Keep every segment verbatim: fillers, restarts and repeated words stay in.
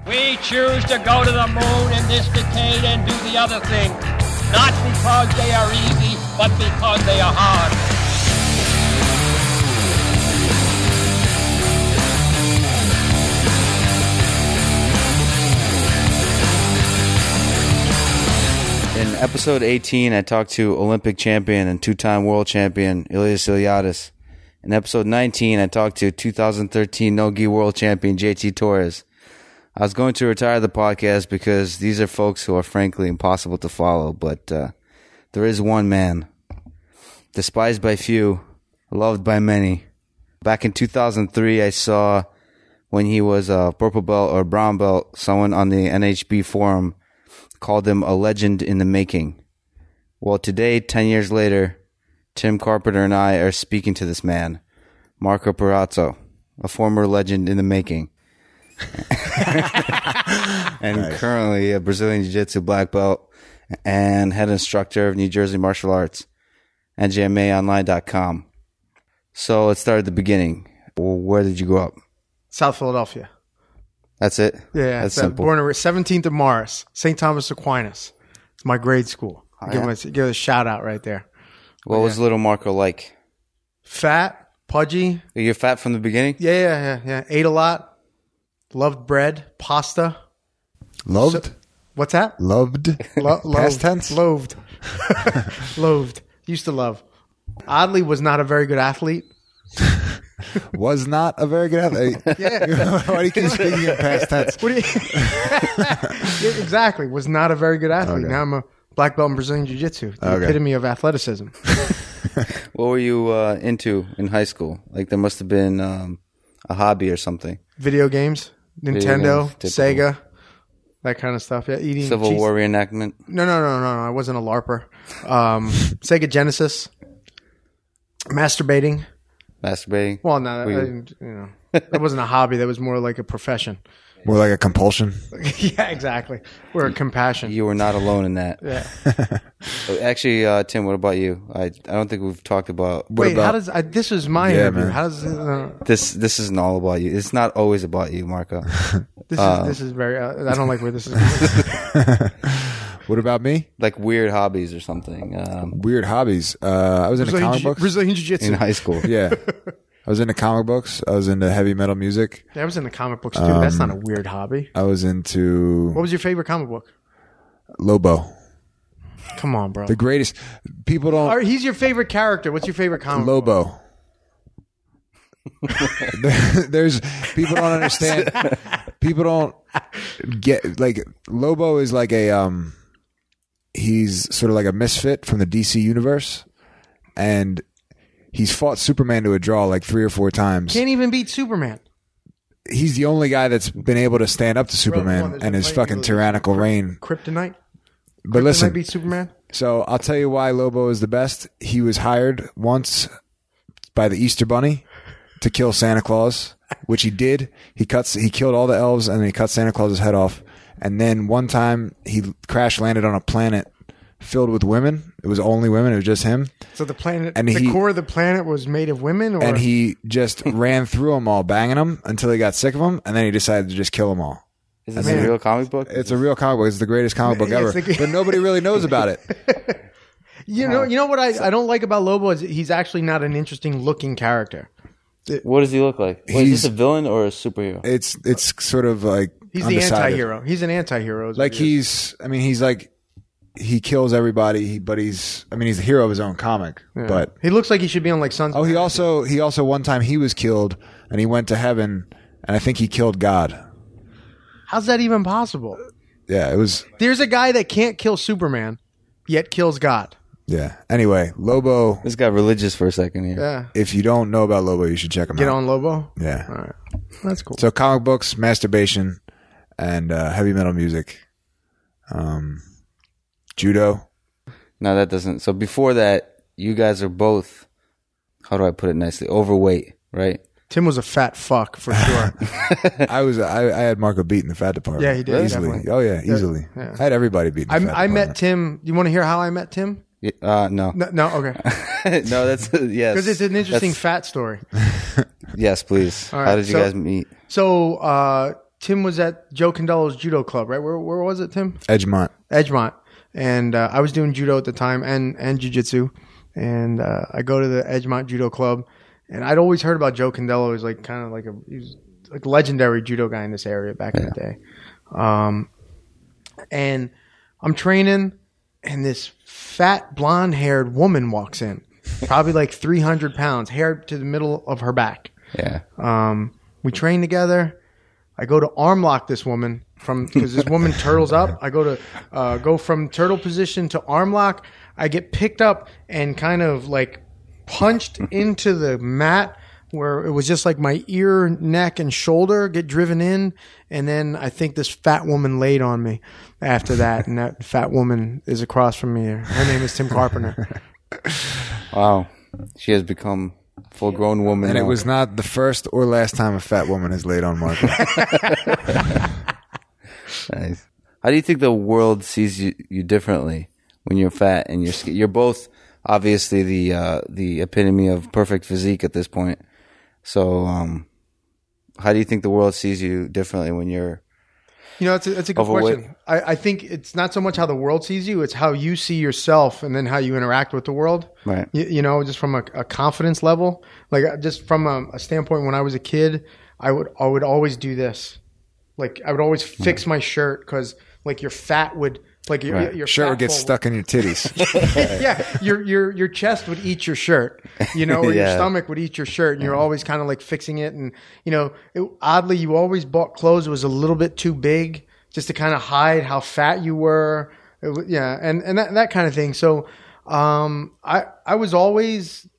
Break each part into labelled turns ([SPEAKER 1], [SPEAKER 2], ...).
[SPEAKER 1] We choose to go to the moon in this decade and do the other thing, not because they are easy, but because they are hard.
[SPEAKER 2] In episode eighteen, I talked to Olympic champion and two-time world champion Ilias Iliadis. In episode nineteen, I talked to two thousand thirteen no-gi world champion J T Torres. I was going to retire the podcast because these are folks who are frankly impossible to follow, but uh, there is one man, despised by few, loved by many. Back in two thousand three, I saw when he was a purple belt or brown belt, someone on the N H B forum called him a legend in the making. Well, today, ten years later, Tim Carpenter and I are speaking to this man, Marco Perazzo, a former legend in the making. and nice. Currently a Brazilian Jiu-Jitsu black belt and head instructor of New Jersey Martial Arts, N J M A online dot com. So let's start at the beginning. Where did you grow up?
[SPEAKER 3] South Philadelphia.
[SPEAKER 2] That's it?
[SPEAKER 3] Yeah,
[SPEAKER 2] that's
[SPEAKER 3] uh,
[SPEAKER 2] simple.
[SPEAKER 3] Born on seventeenth of Morris, Saint Thomas Aquinas. It's my grade school.
[SPEAKER 2] Oh,
[SPEAKER 3] give,
[SPEAKER 2] yeah?
[SPEAKER 3] him a, give a shout out right there.
[SPEAKER 2] What
[SPEAKER 3] but,
[SPEAKER 2] was
[SPEAKER 3] yeah.
[SPEAKER 2] little Marco like?
[SPEAKER 3] Fat, pudgy.
[SPEAKER 2] You're fat from the beginning?
[SPEAKER 3] Yeah, yeah, yeah, yeah. Ate a lot. Loved bread, pasta.
[SPEAKER 4] Loved?
[SPEAKER 3] So, what's that?
[SPEAKER 4] Loved?
[SPEAKER 3] Lo- loathed.
[SPEAKER 4] Past tense?
[SPEAKER 3] Loathed. Loathed. Used to love. Oddly, was not a very good athlete.
[SPEAKER 4] Was not a very good athlete.
[SPEAKER 3] Yeah.
[SPEAKER 4] Why do you keep speaking in past tense?
[SPEAKER 3] What do you? Yeah, exactly. Was not a very good athlete.
[SPEAKER 4] Okay.
[SPEAKER 3] Now I'm a black belt in Brazilian Jiu-Jitsu. The
[SPEAKER 4] Okay.
[SPEAKER 3] epitome of athleticism.
[SPEAKER 2] What were you uh, into in high school? Like there must have been um, a hobby or something.
[SPEAKER 3] Video games, Nintendo,
[SPEAKER 2] games,
[SPEAKER 3] Sega, that kind of stuff. Yeah, eating
[SPEAKER 2] Civil
[SPEAKER 3] cheese.
[SPEAKER 2] War reenactment.
[SPEAKER 3] No, no, no, no, no. I wasn't a LARPer. Um, Sega Genesis. Masturbating.
[SPEAKER 2] Masturbating.
[SPEAKER 3] Well, no, I,
[SPEAKER 2] Were you-
[SPEAKER 3] didn't- you know, that wasn't a hobby. That was more like a profession.
[SPEAKER 4] More like a compulsion.
[SPEAKER 3] Yeah, exactly. Or a compassion.
[SPEAKER 2] You were not alone in that.
[SPEAKER 3] Yeah.
[SPEAKER 2] Actually, uh, Tim, what about you? I I don't think we've talked about.
[SPEAKER 4] What
[SPEAKER 3] Wait,
[SPEAKER 4] about-
[SPEAKER 3] how does I, this is my
[SPEAKER 4] Yeah,
[SPEAKER 3] interview?
[SPEAKER 4] man.
[SPEAKER 3] How does uh,
[SPEAKER 2] This this isn't all about you. It's not always about you, Marco.
[SPEAKER 3] this
[SPEAKER 2] Uh,
[SPEAKER 3] is this is very? Uh, I don't like where this is going.
[SPEAKER 4] What about me?
[SPEAKER 2] Like weird hobbies or something. Um,
[SPEAKER 4] Weird hobbies. Uh, I was into
[SPEAKER 3] Brazilian,
[SPEAKER 4] comic
[SPEAKER 3] Jiu-
[SPEAKER 4] books.
[SPEAKER 3] Brazilian Jiu-Jitsu.
[SPEAKER 2] in high school.
[SPEAKER 4] Yeah. I was into comic books. I was into heavy metal music.
[SPEAKER 3] Yeah, I was in the comic books too. That's
[SPEAKER 4] Um,
[SPEAKER 3] not a weird hobby.
[SPEAKER 4] I was into
[SPEAKER 3] What was your favorite comic book?
[SPEAKER 4] Lobo.
[SPEAKER 3] Come on, bro.
[SPEAKER 4] The greatest. People don't.
[SPEAKER 3] All right, he's your favorite character. What's your favorite comic book?
[SPEAKER 4] Lobo. There's people don't understand. People don't get like Lobo is like a um. He's sort of like a misfit from the D C universe, and he's fought Superman to a draw like three or four times.
[SPEAKER 3] Can't even beat Superman.
[SPEAKER 4] He's the only guy that's been able to stand up to
[SPEAKER 3] Bro, come on,
[SPEAKER 4] Superman
[SPEAKER 3] there's
[SPEAKER 4] and
[SPEAKER 3] no
[SPEAKER 4] his
[SPEAKER 3] fight
[SPEAKER 4] fucking
[SPEAKER 3] with
[SPEAKER 4] tyrannical reign.
[SPEAKER 3] Kryptonite.
[SPEAKER 4] But
[SPEAKER 3] Kryptonite
[SPEAKER 4] listen,
[SPEAKER 3] beat Superman.
[SPEAKER 4] so I'll tell you why Lobo is the best. He was hired once by the Easter Bunny to kill Santa Claus, which he did. He cuts, he killed all the elves, and then he cut Santa Claus's head off. And then one time he crash landed on a planet filled with women. It was only women. It was just him.
[SPEAKER 3] So the planet,
[SPEAKER 4] And
[SPEAKER 3] the
[SPEAKER 4] he-
[SPEAKER 3] core of the planet was made of women, or
[SPEAKER 4] And he just ran through them all, banging them until he got sick of them, and then he decided to just kill them all.
[SPEAKER 2] Is this
[SPEAKER 3] Man.
[SPEAKER 2] a real comic book?
[SPEAKER 4] It's a real comic book. It's the greatest comic book
[SPEAKER 3] Yeah,
[SPEAKER 4] ever.
[SPEAKER 3] it's the-
[SPEAKER 4] But nobody really knows about it.
[SPEAKER 3] you know, you know what I, I don't like about Lobo is he's actually not an interesting looking character.
[SPEAKER 2] What does he look like? Wait, is
[SPEAKER 4] He's-
[SPEAKER 2] this a villain or a superhero?
[SPEAKER 4] It's it's sort of like
[SPEAKER 3] He's the
[SPEAKER 4] undecided.
[SPEAKER 3] anti-hero. He's an anti-hero. is
[SPEAKER 4] Like
[SPEAKER 3] what he is.
[SPEAKER 4] he's, I mean, he's like he kills everybody, but he's, I mean, he's the hero of his own comic.
[SPEAKER 3] Yeah.
[SPEAKER 4] But
[SPEAKER 3] he looks like he should be on like Sons.
[SPEAKER 4] oh,
[SPEAKER 3] of
[SPEAKER 4] he
[SPEAKER 3] Anarchy.
[SPEAKER 4] also he also one time he was killed and he went to heaven, and I think he killed God.
[SPEAKER 3] How's that even possible?
[SPEAKER 4] Yeah, it was.
[SPEAKER 3] There's a guy that can't kill Superman, yet kills God.
[SPEAKER 4] Yeah. Anyway, Lobo.
[SPEAKER 2] This got religious for a second here.
[SPEAKER 3] Yeah.
[SPEAKER 4] If you don't know about Lobo, you should check him
[SPEAKER 3] Get
[SPEAKER 4] out.
[SPEAKER 3] on Lobo.
[SPEAKER 4] Yeah.
[SPEAKER 3] All right. That's cool.
[SPEAKER 4] So comic books, masturbation, and uh, heavy metal music. Um, judo.
[SPEAKER 2] No, that doesn't. So before that, you guys are both, how do I put it nicely, overweight, right?
[SPEAKER 3] Tim was a fat fuck for sure.
[SPEAKER 4] I was I, I had Marco beat in the fat department.
[SPEAKER 3] Yeah, he did,
[SPEAKER 4] easily.
[SPEAKER 3] definitely.
[SPEAKER 4] Oh yeah, easily.
[SPEAKER 3] Yeah.
[SPEAKER 4] I had everybody beat. In the
[SPEAKER 3] I,
[SPEAKER 4] fat
[SPEAKER 3] I met
[SPEAKER 4] department.
[SPEAKER 3] Tim. You want to hear how I met Tim?
[SPEAKER 2] Yeah, Uh, no.
[SPEAKER 3] No, no okay.
[SPEAKER 2] no, that's, yes.
[SPEAKER 3] Because it's an interesting
[SPEAKER 2] That's-
[SPEAKER 3] fat story.
[SPEAKER 2] Yes, please.
[SPEAKER 3] All
[SPEAKER 2] How
[SPEAKER 3] right,
[SPEAKER 2] did you
[SPEAKER 3] so-
[SPEAKER 2] guys meet?
[SPEAKER 3] So uh, Tim was at Joe Candelo's judo club, right? Where where was it, Tim?
[SPEAKER 4] Edgemont.
[SPEAKER 3] Edgemont. And uh, I was doing judo at the time and, and jiu-jitsu. And uh, I go to the Edgemont Judo Club. And I'd always heard about Joe Candelo. He was like kind of like a he was like a legendary judo guy in this area back yeah. in the day. Um, and I'm training, and this fat blonde-haired woman walks in, probably like three hundred pounds, hair to the middle of her back.
[SPEAKER 2] Yeah.
[SPEAKER 3] Um, we train together. I go to arm lock this woman from because this woman turtles up. I go to uh, go from turtle position to arm lock. I get picked up and kind of like punched into the mat where it was just like my ear, neck, and shoulder get driven in. And then I think this fat woman laid on me after that. And that fat woman is across from me. Her name is Tim Carpenter.
[SPEAKER 2] Wow. She has become a full-grown woman.
[SPEAKER 4] And
[SPEAKER 2] now.
[SPEAKER 4] it was not the first or last time a fat woman has laid on Marco.
[SPEAKER 2] Nice. How do you think the world sees you, you differently when you're fat and you're sk- you're both obviously the uh, the epitome of perfect physique at this point. So, um, how do you think the world sees you differently when you're
[SPEAKER 3] You know, it's a, it's a good
[SPEAKER 2] overweight?
[SPEAKER 3] question. I, I think it's not so much how the world sees you; it's how you see yourself, and then how you interact with the world.
[SPEAKER 2] Right.
[SPEAKER 3] You, you know, just from a, a confidence level, like uh, just from a, a standpoint. When I was a kid, I would I would always do this. Like I would always fix my shirt because like your fat would like your,
[SPEAKER 2] Right.
[SPEAKER 3] your
[SPEAKER 4] Shirt
[SPEAKER 3] fat
[SPEAKER 4] would get
[SPEAKER 3] fold
[SPEAKER 4] stuck in your titties.
[SPEAKER 3] yeah, your your your chest would eat your shirt, you know, or your
[SPEAKER 2] Yeah.
[SPEAKER 3] stomach would eat your shirt, and you're always kind of like fixing it. And you know, it, oddly, you always bought clothes that was a little bit too big just to kind of hide how fat you were. It, wa- yeah, and and that that kind of thing. So, um, I I was always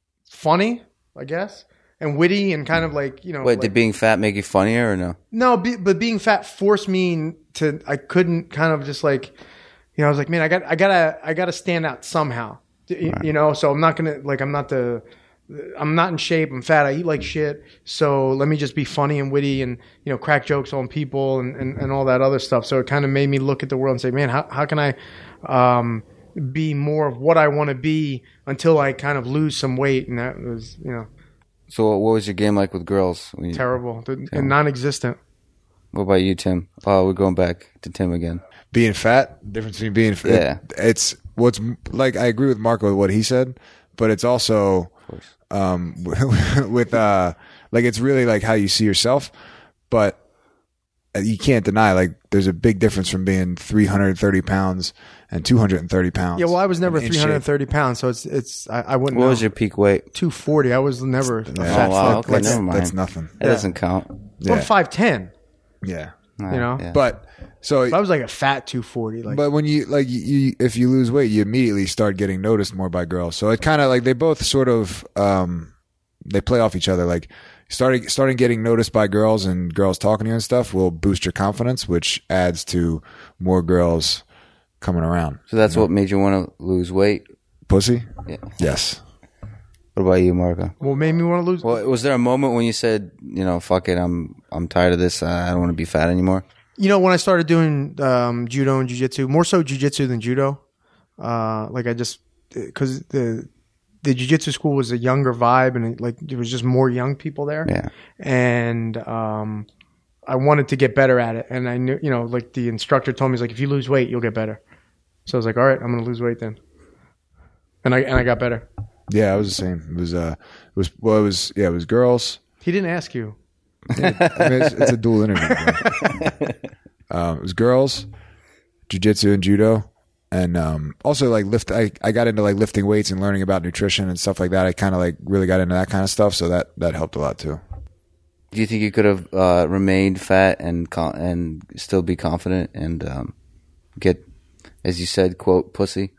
[SPEAKER 3] funny, I guess, and witty, and kind of like you know.
[SPEAKER 2] Wait,
[SPEAKER 3] like,
[SPEAKER 2] did being fat make you funnier or no?
[SPEAKER 3] no, be, but being fat forced me to. I couldn't kind of just like, you know, I was like, man, I got, I gotta, I gotta stand out somehow, you, you know. So I'm not gonna like, I'm not the, I'm not in shape. I'm fat. I eat like shit. So let me just be funny and witty and you know, crack jokes on people and and, and all that other stuff. So it kind of made me look at the world and say, man, how how can I, um, be more of what I want to be until I kind of lose some weight, and that was you know
[SPEAKER 2] So, what was your game like with girls? When you,
[SPEAKER 3] terrible and non-existent.
[SPEAKER 2] What about you, Tim? Oh, we're going back to Tim again.
[SPEAKER 4] Being fat, the difference between being fat.
[SPEAKER 2] Yeah.
[SPEAKER 4] It's what's like, I agree with Marco with what he said, but it's also, um, with, uh, like, it's really like how you see yourself, but you can't deny, like, there's a big difference from being three hundred thirty pounds and two hundred thirty pounds.
[SPEAKER 3] Yeah, well, I was never
[SPEAKER 4] in
[SPEAKER 3] three hundred
[SPEAKER 4] shape.
[SPEAKER 3] thirty pounds, so it's it's I, I wouldn't.
[SPEAKER 2] What
[SPEAKER 3] know.
[SPEAKER 2] was your peak weight?
[SPEAKER 3] two forty? I was never a
[SPEAKER 4] Yeah.
[SPEAKER 3] fat
[SPEAKER 2] Oh, wow.
[SPEAKER 3] fuck.
[SPEAKER 2] Okay,
[SPEAKER 3] Like,
[SPEAKER 2] never mind.
[SPEAKER 4] That's nothing.
[SPEAKER 2] That doesn't count.
[SPEAKER 4] Yeah.
[SPEAKER 3] I'm five ten.
[SPEAKER 4] Yeah.
[SPEAKER 3] You know?
[SPEAKER 2] Yeah.
[SPEAKER 4] But, so,
[SPEAKER 3] I was like a fat two forty. Like,
[SPEAKER 4] but when you like you, you if you lose weight, you immediately start getting noticed more by girls. So it kind of like they both sort of um they play off each other. Like starting starting getting noticed by girls and girls talking to you and stuff will boost your confidence, which adds to more girls coming around.
[SPEAKER 2] So that's what made you want to lose weight?
[SPEAKER 4] Pussy?
[SPEAKER 2] Yeah.
[SPEAKER 4] Yes.
[SPEAKER 2] What about you, Marco?
[SPEAKER 3] what made me want to lose?
[SPEAKER 2] Well, was there a moment when you said, you know, fuck it, I'm I'm tired of this. I don't want to be fat anymore?
[SPEAKER 3] You know, when I started doing um, judo and jiu-jitsu, more so jiu-jitsu than judo. Uh, like I just because the the jiu-jitsu school was a younger vibe, and it, like there was just more young people there.
[SPEAKER 2] Yeah.
[SPEAKER 3] And um, I wanted to get better at it, and I knew, you know, like the instructor told me, he's like, if you lose weight, you'll get better. So I was like, all right, I'm going to lose weight then. And I and I got better.
[SPEAKER 4] Yeah, I was the same. It was uh it was well it was yeah, it was girls.
[SPEAKER 3] He didn't ask you.
[SPEAKER 4] I mean, it's, it's a dual interview. Bro. um, it was girls, jiu-jitsu and judo, and um, also like lift. I, I got into like lifting weights and learning about nutrition and stuff like that. I kind of like really got into that kind of stuff, so that that helped a lot too.
[SPEAKER 2] Do you think you could have uh, remained fat and con- and still be confident and um, get, as you said, quote, pussy?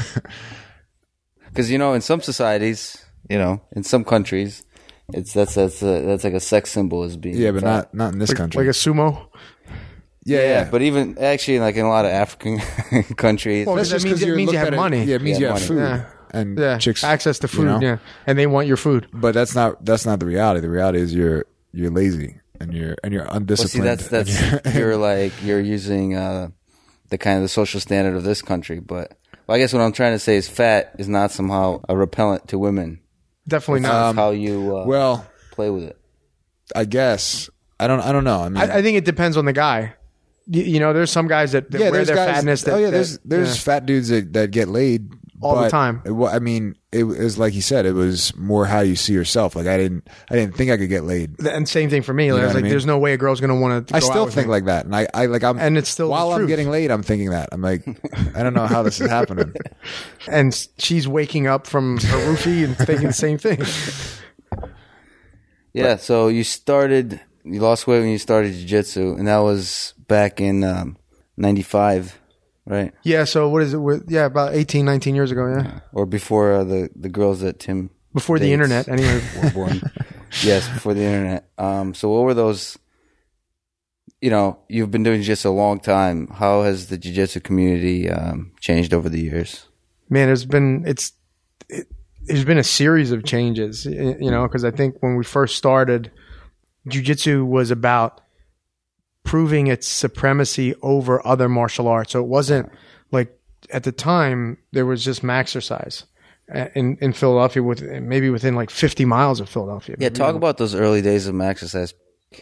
[SPEAKER 2] Because, you know, in some societies, you know, in some countries, it's that's that's a, that's like a sex symbol as being
[SPEAKER 4] Yeah, but
[SPEAKER 2] fat.
[SPEAKER 4] not not in this
[SPEAKER 3] Like,
[SPEAKER 4] country.
[SPEAKER 3] like a sumo.
[SPEAKER 4] yeah,
[SPEAKER 2] Yeah,
[SPEAKER 4] yeah,
[SPEAKER 2] but even actually, like in a lot of African countries,
[SPEAKER 3] Well,
[SPEAKER 4] that's
[SPEAKER 3] that
[SPEAKER 4] just
[SPEAKER 3] means-
[SPEAKER 4] 'cause
[SPEAKER 3] it
[SPEAKER 4] you're
[SPEAKER 3] means you
[SPEAKER 4] looked
[SPEAKER 3] have
[SPEAKER 4] at it-
[SPEAKER 3] money.
[SPEAKER 4] Yeah, it means
[SPEAKER 2] Yeah,
[SPEAKER 4] you have
[SPEAKER 2] money.
[SPEAKER 4] food
[SPEAKER 3] Yeah.
[SPEAKER 4] and
[SPEAKER 3] Yeah,
[SPEAKER 4] chicks
[SPEAKER 3] access to food.
[SPEAKER 4] you know?
[SPEAKER 3] Yeah, and they want your food.
[SPEAKER 4] But that's not that's not the reality. The reality is you're you're lazy and you're and you're
[SPEAKER 2] well, see,
[SPEAKER 4] undisciplined.
[SPEAKER 2] that's that's
[SPEAKER 4] and you're-
[SPEAKER 2] you're like you're using uh, the kind of the social standard of this country. But well, I guess what I'm trying to say is fat is not somehow a repellent to women.
[SPEAKER 3] Definitely
[SPEAKER 2] That's
[SPEAKER 3] not.
[SPEAKER 2] how you uh,
[SPEAKER 4] well,
[SPEAKER 2] play with it.
[SPEAKER 4] I guess I don't. I don't know. I mean,
[SPEAKER 3] I, I think it depends on the guy. You, you know, there's some guys that, that
[SPEAKER 4] yeah,
[SPEAKER 3] wear
[SPEAKER 4] there's
[SPEAKER 3] their
[SPEAKER 4] guys,
[SPEAKER 3] fatness. That,
[SPEAKER 4] oh yeah,
[SPEAKER 3] that-
[SPEAKER 4] there's there's
[SPEAKER 3] yeah.
[SPEAKER 4] fat dudes that, that get laid
[SPEAKER 3] All the
[SPEAKER 4] but
[SPEAKER 3] time.
[SPEAKER 4] it wa- I mean, it was like he said, it was more how you see yourself. Like I didn't, I didn't think I could get laid.
[SPEAKER 3] And same thing for me. Like,
[SPEAKER 4] know
[SPEAKER 3] I was
[SPEAKER 4] what I
[SPEAKER 3] like,
[SPEAKER 4] mean?
[SPEAKER 3] there's no way a girl's going to want to.
[SPEAKER 4] I still think like that, and I, I like I'm,
[SPEAKER 3] And it's still
[SPEAKER 4] while
[SPEAKER 3] the
[SPEAKER 4] I'm
[SPEAKER 3] truth.
[SPEAKER 4] getting laid, I'm thinking that I'm like, I don't know how this is happening.
[SPEAKER 3] And she's waking up from her roofie and thinking the same thing.
[SPEAKER 2] Yeah, so you started, you lost weight when you started jiu-jitsu, and that was back in um, ninety-five, right?
[SPEAKER 3] Yeah. So what is it? With, yeah, about eighteen, nineteen years ago. Yeah.
[SPEAKER 2] Or before uh, the, the girls that Tim
[SPEAKER 3] Before the
[SPEAKER 2] dates
[SPEAKER 3] internet, anyway.
[SPEAKER 2] were born. Yes, before the internet. Um, so what were those, you know, you've been doing jiu-jitsu a long time. How has the jiu-jitsu community um, changed over the years?
[SPEAKER 3] Man, there's been it's it, there's been a series of changes, y- you know, because I think when we first started, jiu-jitsu was about proving its supremacy over other martial arts. So it wasn't like at the time there was just Maxercise uh, in in Philadelphia, with maybe within like fifty miles of Philadelphia.
[SPEAKER 2] Yeah, talk about those early days of Maxercise.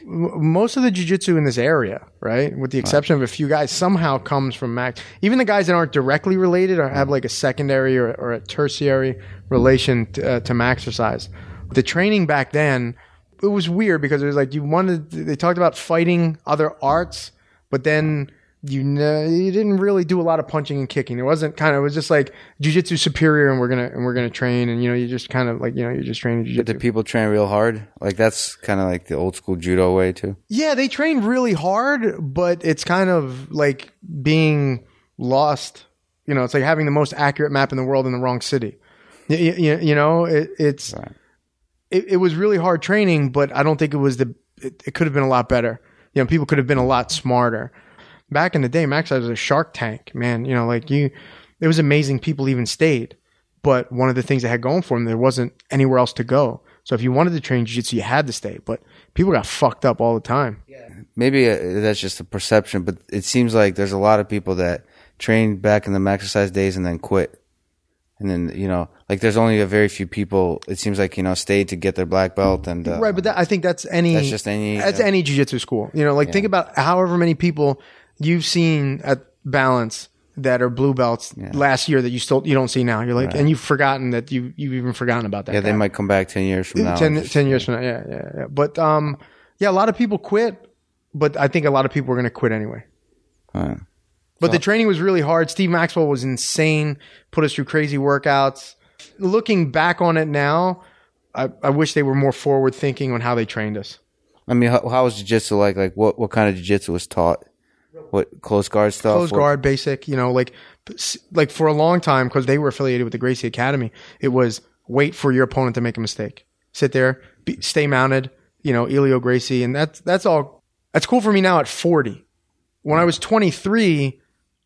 [SPEAKER 3] M- most of the jiu-jitsu in this area, right, with the exception of a few guys, somehow comes from Max. Even the guys that aren't directly related or have like a secondary or, or a tertiary relation to, uh, to Maxercise. The training back then, it was weird because it was like you wanted. They talked about fighting other arts, but then you know, you didn't really do a lot of punching and kicking. It wasn't kind of. It was just like jiu-jitsu superior, and we're gonna and we're gonna train, and you know, you just kind of like you know, you're just training
[SPEAKER 2] But
[SPEAKER 3] jiu-jitsu.
[SPEAKER 2] did people train real hard? Like that's kind of like the old school judo way too.
[SPEAKER 3] Yeah, they train really hard, but it's kind of like being lost. You know, it's like having the most accurate map in the world in the wrong city. You, you, you know, it, it's
[SPEAKER 2] Right.
[SPEAKER 3] it, it was really hard training, but I don't think it was the. It, it could have been a lot better. You know, people could have been a lot smarter. Back in the day, Max was a Shark Tank, man. You know, like you, it was amazing. People even stayed, but one of the things they had going for them, there wasn't anywhere else to go. So if you wanted to train jiu-jitsu, you had to stay. But people got fucked up all the time.
[SPEAKER 2] Maybe uh, that's just a perception, but it seems like there's a lot of people that trained back in the Maxercise days and then quit. And then, you know, like there's only a very few people, it seems like, you know, stayed to get their black belt. And uh,
[SPEAKER 3] Right, but that, I think that's any.
[SPEAKER 2] That's just any,
[SPEAKER 3] That's
[SPEAKER 2] uh,
[SPEAKER 3] any jiu-jitsu school. You know, like think about however many people you've seen at Balance that are blue belts last year that you still you don't see now. You're like, and you've forgotten that you you've even forgotten about that.
[SPEAKER 2] yeah,
[SPEAKER 3] guy.
[SPEAKER 2] they might come back ten years from now.
[SPEAKER 3] ten, ten years from now. Yeah, yeah, yeah. But um, yeah, a lot of people quit, but I think a lot of people are going to quit anyway.
[SPEAKER 2] Right.
[SPEAKER 3] But the training was really hard. Steve Maxwell was insane. Put us through crazy workouts. Looking back on it now, I, I wish they were more forward thinking on how they trained us.
[SPEAKER 2] I mean, how, how was jiu-jitsu like? Like what, what kind of jiu-jitsu was taught? What, close guard stuff?
[SPEAKER 3] Close
[SPEAKER 2] What-
[SPEAKER 3] guard, basic, you know, like, like for a long time, because they were affiliated with the Gracie Academy, it was wait for your opponent to make a mistake. Sit there, be, stay mounted, you know, Elio Gracie. And that's, that's all, that's cool for me now at forty. When I was twenty-three,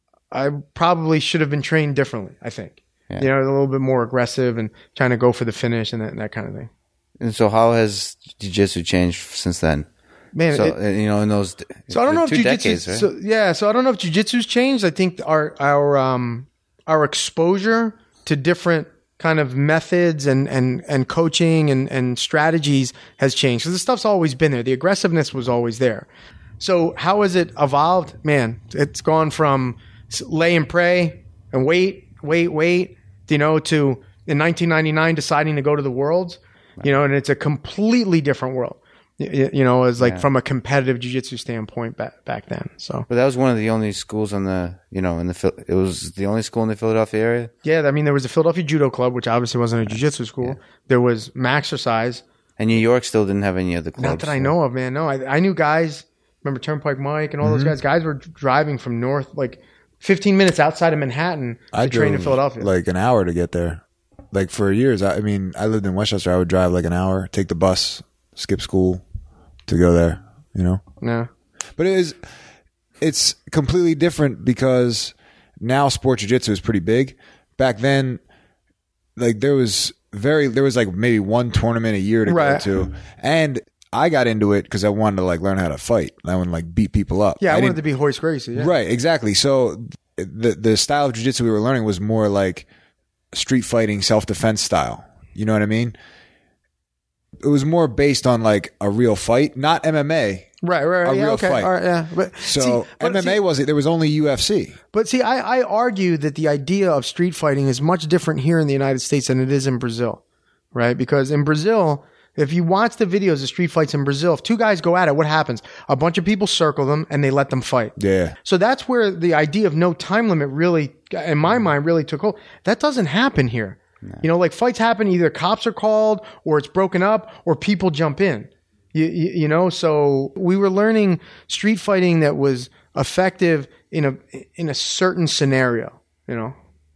[SPEAKER 3] I probably should have been trained differently, I think.
[SPEAKER 2] Yeah.
[SPEAKER 3] You know, a little bit more aggressive and trying to go for the finish and that, and that kind of thing.
[SPEAKER 2] And so how has jiu-jitsu changed since then?
[SPEAKER 3] Man,
[SPEAKER 2] So,
[SPEAKER 3] it-
[SPEAKER 2] uh, you know, in those
[SPEAKER 3] So I don't know if
[SPEAKER 2] two
[SPEAKER 3] jiu-jitsu.
[SPEAKER 2] decades, right?
[SPEAKER 3] So yeah, so I don't know if jiu-jitsu's changed. I think our our um our exposure to different kind of methods and and and coaching and and strategies has changed. Because the stuff's always been there. The aggressiveness was always there. So how has it evolved? Man, it's gone from s- lay and pray and wait, wait, wait, you know, to in nineteen ninety-nine deciding to go to the Worlds, you know, and it's a completely different world. You, you know, as like
[SPEAKER 2] Yeah.
[SPEAKER 3] from a competitive jiu-jitsu standpoint back back then. So
[SPEAKER 2] But that was one of the only schools on the, you know, in the Phil- it was the only school in the Philadelphia area.
[SPEAKER 3] yeah, I mean, there was the Philadelphia Judo Club, which obviously wasn't a jiu-jitsu school. There was Maxercise.
[SPEAKER 2] And New York still didn't have any other clubs.
[SPEAKER 3] Not that I
[SPEAKER 2] so-
[SPEAKER 3] know of, man. No, I, I knew guys. Remember Turnpike Mike and all
[SPEAKER 2] Mm-hmm.
[SPEAKER 3] those guys. Guys were driving from north, like fifteen minutes outside of Manhattan to
[SPEAKER 4] I
[SPEAKER 3] train in
[SPEAKER 4] drove
[SPEAKER 3] Philadelphia.
[SPEAKER 4] like an hour to get there. Like for years, I, I mean, I lived in Westchester. I would drive like an hour, take the bus, skip school to go there. You know,
[SPEAKER 3] no.
[SPEAKER 4] but it is it's completely different because now sport jiu-jitsu is pretty big. Back then, like there was very there was like maybe one tournament a year to
[SPEAKER 3] Right.
[SPEAKER 4] go to, and I got into it because I wanted to like learn how to fight. I wanted to like beat people up.
[SPEAKER 3] Yeah, I,
[SPEAKER 4] didn't-
[SPEAKER 3] wanted to be Hoist Gracie. Yeah.
[SPEAKER 4] Right, exactly. So the the style of jiu-jitsu we were learning was more like street fighting, self-defense style. You know what I mean? It was more based on like a real fight, not M M A.
[SPEAKER 3] Right, right, right.
[SPEAKER 4] a
[SPEAKER 3] yeah,
[SPEAKER 4] real
[SPEAKER 3] okay.
[SPEAKER 4] fight.
[SPEAKER 3] All right, yeah. But
[SPEAKER 4] So
[SPEAKER 3] see, but
[SPEAKER 4] M M A
[SPEAKER 3] see-
[SPEAKER 4] was there was only U F C.
[SPEAKER 3] But see, I, I argue that the idea of street fighting is much different here in the United States than it is in Brazil, right? Because in Brazil, if you watch the videos of street fights in Brazil, if two guys go at it, what happens? A bunch of people circle them and they let them fight.
[SPEAKER 4] Yeah.
[SPEAKER 3] So that's where the idea of no time limit really, in my mind, really took hold. That doesn't happen here. You know, like fights happen, either cops are called or it's broken up or people jump in. You, you, you know, so we were learning street fighting that was effective in a in a certain scenario, you know.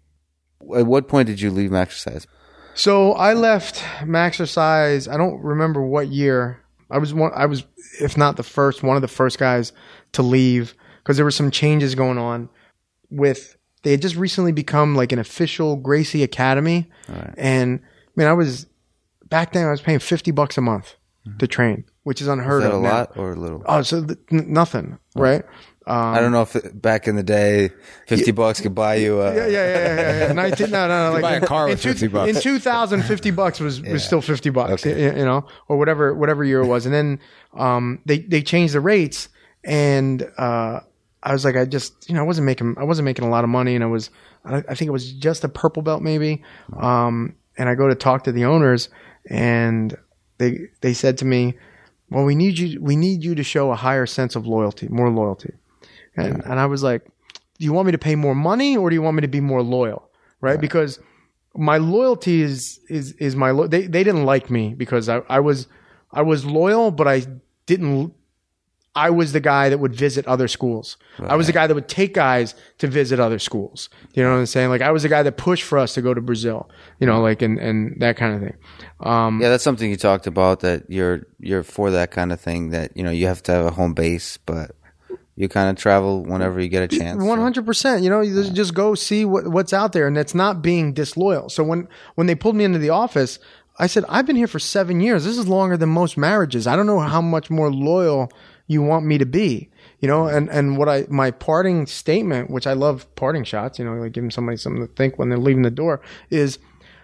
[SPEAKER 2] At what point did you leave Maxercise?
[SPEAKER 3] So I left Maxercise. I don't remember what year. I was one. I was, if not the first, one of the first guys to leave because there were some changes going on with. They had just recently become like an official Gracie Academy,
[SPEAKER 2] Right.
[SPEAKER 3] and I mean, I was back then. I was paying fifty bucks a month to train, which is unheard
[SPEAKER 2] Is that
[SPEAKER 3] of.
[SPEAKER 2] a
[SPEAKER 3] now.
[SPEAKER 2] lot or a little?
[SPEAKER 3] Oh, so th- n- nothing, right? Um,
[SPEAKER 2] I don't know if it, back in the day, fifty bucks could buy you. A,
[SPEAKER 3] Yeah, yeah, yeah, yeah. yeah. nineteen, no, no, no. Like
[SPEAKER 4] buy a car
[SPEAKER 3] in
[SPEAKER 4] with
[SPEAKER 3] two-
[SPEAKER 4] fifty bucks.
[SPEAKER 3] In two thousand, fifty bucks was, was still fifty bucks,
[SPEAKER 2] Okay.
[SPEAKER 3] you, you know, or whatever, whatever year it was. And then, um, they, they changed the rates and, uh, I was like, I just, you know, I wasn't making, I wasn't making a lot of money and I was, I, I think it was just a purple belt maybe. Um, and I go to talk to the owners and they, they said to me, well, we need you, we need you to show a higher sense of loyalty, more loyalty. And, and I was like, do you want me to pay more money or do you want me to be more loyal? Right. right. Because my loyalty is, is, is my, lo- they, they didn't like me because I, I was, I was loyal, but I didn't, I was the guy that would visit other schools. Right. I was the guy that would take guys to visit other schools. You know what I'm saying? Like I was the guy that pushed for us to go to Brazil, you know, like, and, and that kind of thing. Um,
[SPEAKER 2] yeah, that's something you talked about, that you're, you're for that kind of thing, that, you know, you have to have a home base, but you kind of travel whenever you get a chance.
[SPEAKER 3] one hundred percent. You know, you just, just go see what, what's out there, and that's not being disloyal. So when, when they pulled me into the office, I said, I've been here for seven years. This is longer than most marriages. I don't know how much more loyal you want me to be, you know, and, and what I, my parting statement, which I love parting shots, you know, like giving somebody something to think when they're leaving the door, is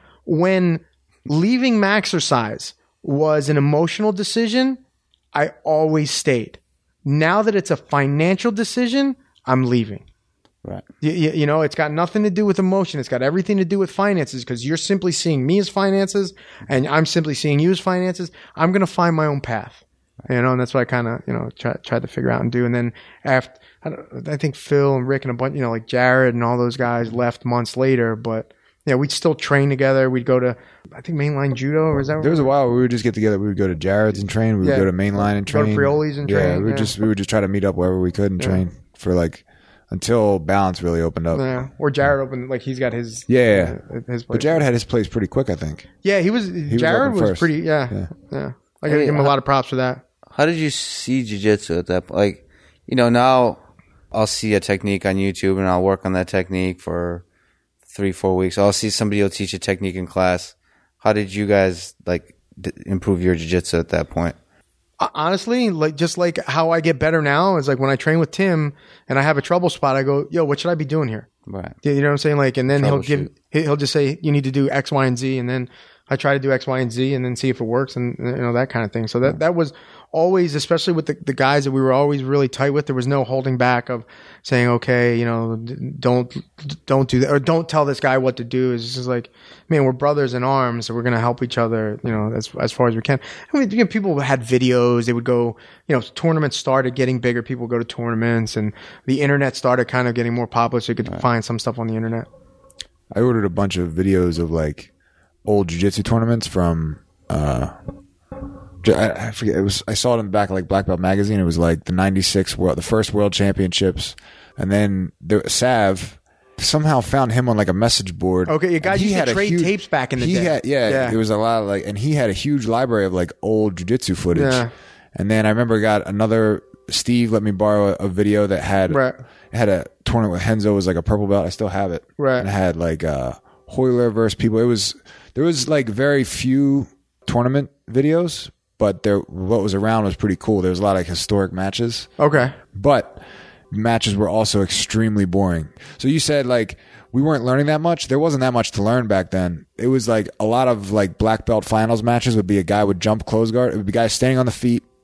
[SPEAKER 3] when leaving Maxercise was an emotional decision, I always stayed. Now that it's a financial decision, I'm leaving.
[SPEAKER 2] Right.
[SPEAKER 3] You, you, you know, it's got nothing to do with emotion. It's got everything to do with finances, because you're simply seeing me as finances and I'm simply seeing you as finances. I'm going to find my own path. You know, and that's what I kind of, you know, try, tried to figure out and do. And then after, I, don't, I think Phil and Rick and a bunch, you know, like Jared and all those guys left months later. But yeah, we'd still train together. We'd go to, I think, Mainline Judo, or is that?
[SPEAKER 4] There was a while where we would just get together. We would go to Jared's and train. We would
[SPEAKER 3] Yeah.
[SPEAKER 4] go to Mainline and
[SPEAKER 3] Go to
[SPEAKER 4] train.
[SPEAKER 3] Frioli's and
[SPEAKER 4] yeah,
[SPEAKER 3] train,
[SPEAKER 4] we would
[SPEAKER 3] yeah.
[SPEAKER 4] just we would just try to meet up wherever we could and
[SPEAKER 3] Yeah.
[SPEAKER 4] train for like until Balance really opened up.
[SPEAKER 3] Yeah. Or Jared opened, like he's got his,
[SPEAKER 4] Yeah.
[SPEAKER 3] uh, his place.
[SPEAKER 4] But Jared had his place pretty quick, I think.
[SPEAKER 3] yeah, he was,
[SPEAKER 4] was
[SPEAKER 3] Jared
[SPEAKER 4] open
[SPEAKER 3] was,
[SPEAKER 4] first.
[SPEAKER 3] pretty, yeah, yeah.
[SPEAKER 4] Yeah.
[SPEAKER 3] I gotta
[SPEAKER 2] Hey,
[SPEAKER 3] give him a
[SPEAKER 2] I-
[SPEAKER 3] lot of props for that.
[SPEAKER 2] How did you see jiu-jitsu at that point? Like, you know, now I'll see a technique on YouTube and I'll work on that technique for three, four weeks. I'll see somebody will teach a technique in class. How did you guys like d- improve your jiu-jitsu at that point?
[SPEAKER 3] Honestly, like just like how I get better now is like when I train with Tim and I have a trouble spot, I go, yo, what should I be doing here?
[SPEAKER 2] Right.
[SPEAKER 3] You know what I'm saying? Like, and then he'll give,
[SPEAKER 2] Troubleshoot.
[SPEAKER 3] he- he'll just say, you need to do X, Y, and Z. And then I try to do X, Y, and Z and then see if it works and, you know, that kind of thing. So that, that was always, especially with the, the guys that we were always really tight with, there was no holding back of saying, okay, you know, d- don't, don't do that or don't tell this guy what to do. It's just like, man, we're brothers in arms. So we're going to help each other, you know, as, as far as we can. I mean, you know, people had videos, they would go, you know, tournaments started getting bigger. People go to tournaments and the internet started kind of getting more popular. So you could find some stuff on the internet.
[SPEAKER 4] I ordered a bunch of videos of like old jiu-jitsu tournaments from uh j- I, I forget it was I saw it in the back of like Black Belt magazine. It was like the ninety-six world the first world championships, and then the Sav somehow found him on like a message board.
[SPEAKER 3] Okay, you guys
[SPEAKER 4] And he
[SPEAKER 3] used to
[SPEAKER 4] had a
[SPEAKER 3] trade
[SPEAKER 4] huge-
[SPEAKER 3] tapes back in the
[SPEAKER 4] he
[SPEAKER 3] day.
[SPEAKER 4] Had, yeah,
[SPEAKER 3] Yeah.
[SPEAKER 4] it was a lot of like, and he had a huge library of like old jiu-jitsu footage.
[SPEAKER 3] Yeah.
[SPEAKER 4] And then I remember I got another Steve let me borrow a, a video that had
[SPEAKER 3] Right.
[SPEAKER 4] it had a tournament with Henzo. It was like a purple belt. I still have it.
[SPEAKER 3] Right.
[SPEAKER 4] And it had like uh Hoyler versus people. It was there was like very few tournament videos, but there what was around was pretty cool. There was a lot of historic matches,
[SPEAKER 3] Okay.
[SPEAKER 4] but matches were also extremely boring. So you said like we weren't learning that much. There wasn't that much to learn back then. It was like a lot of like black belt finals matches would be a guy would jump close guard. It would be guys standing on the feet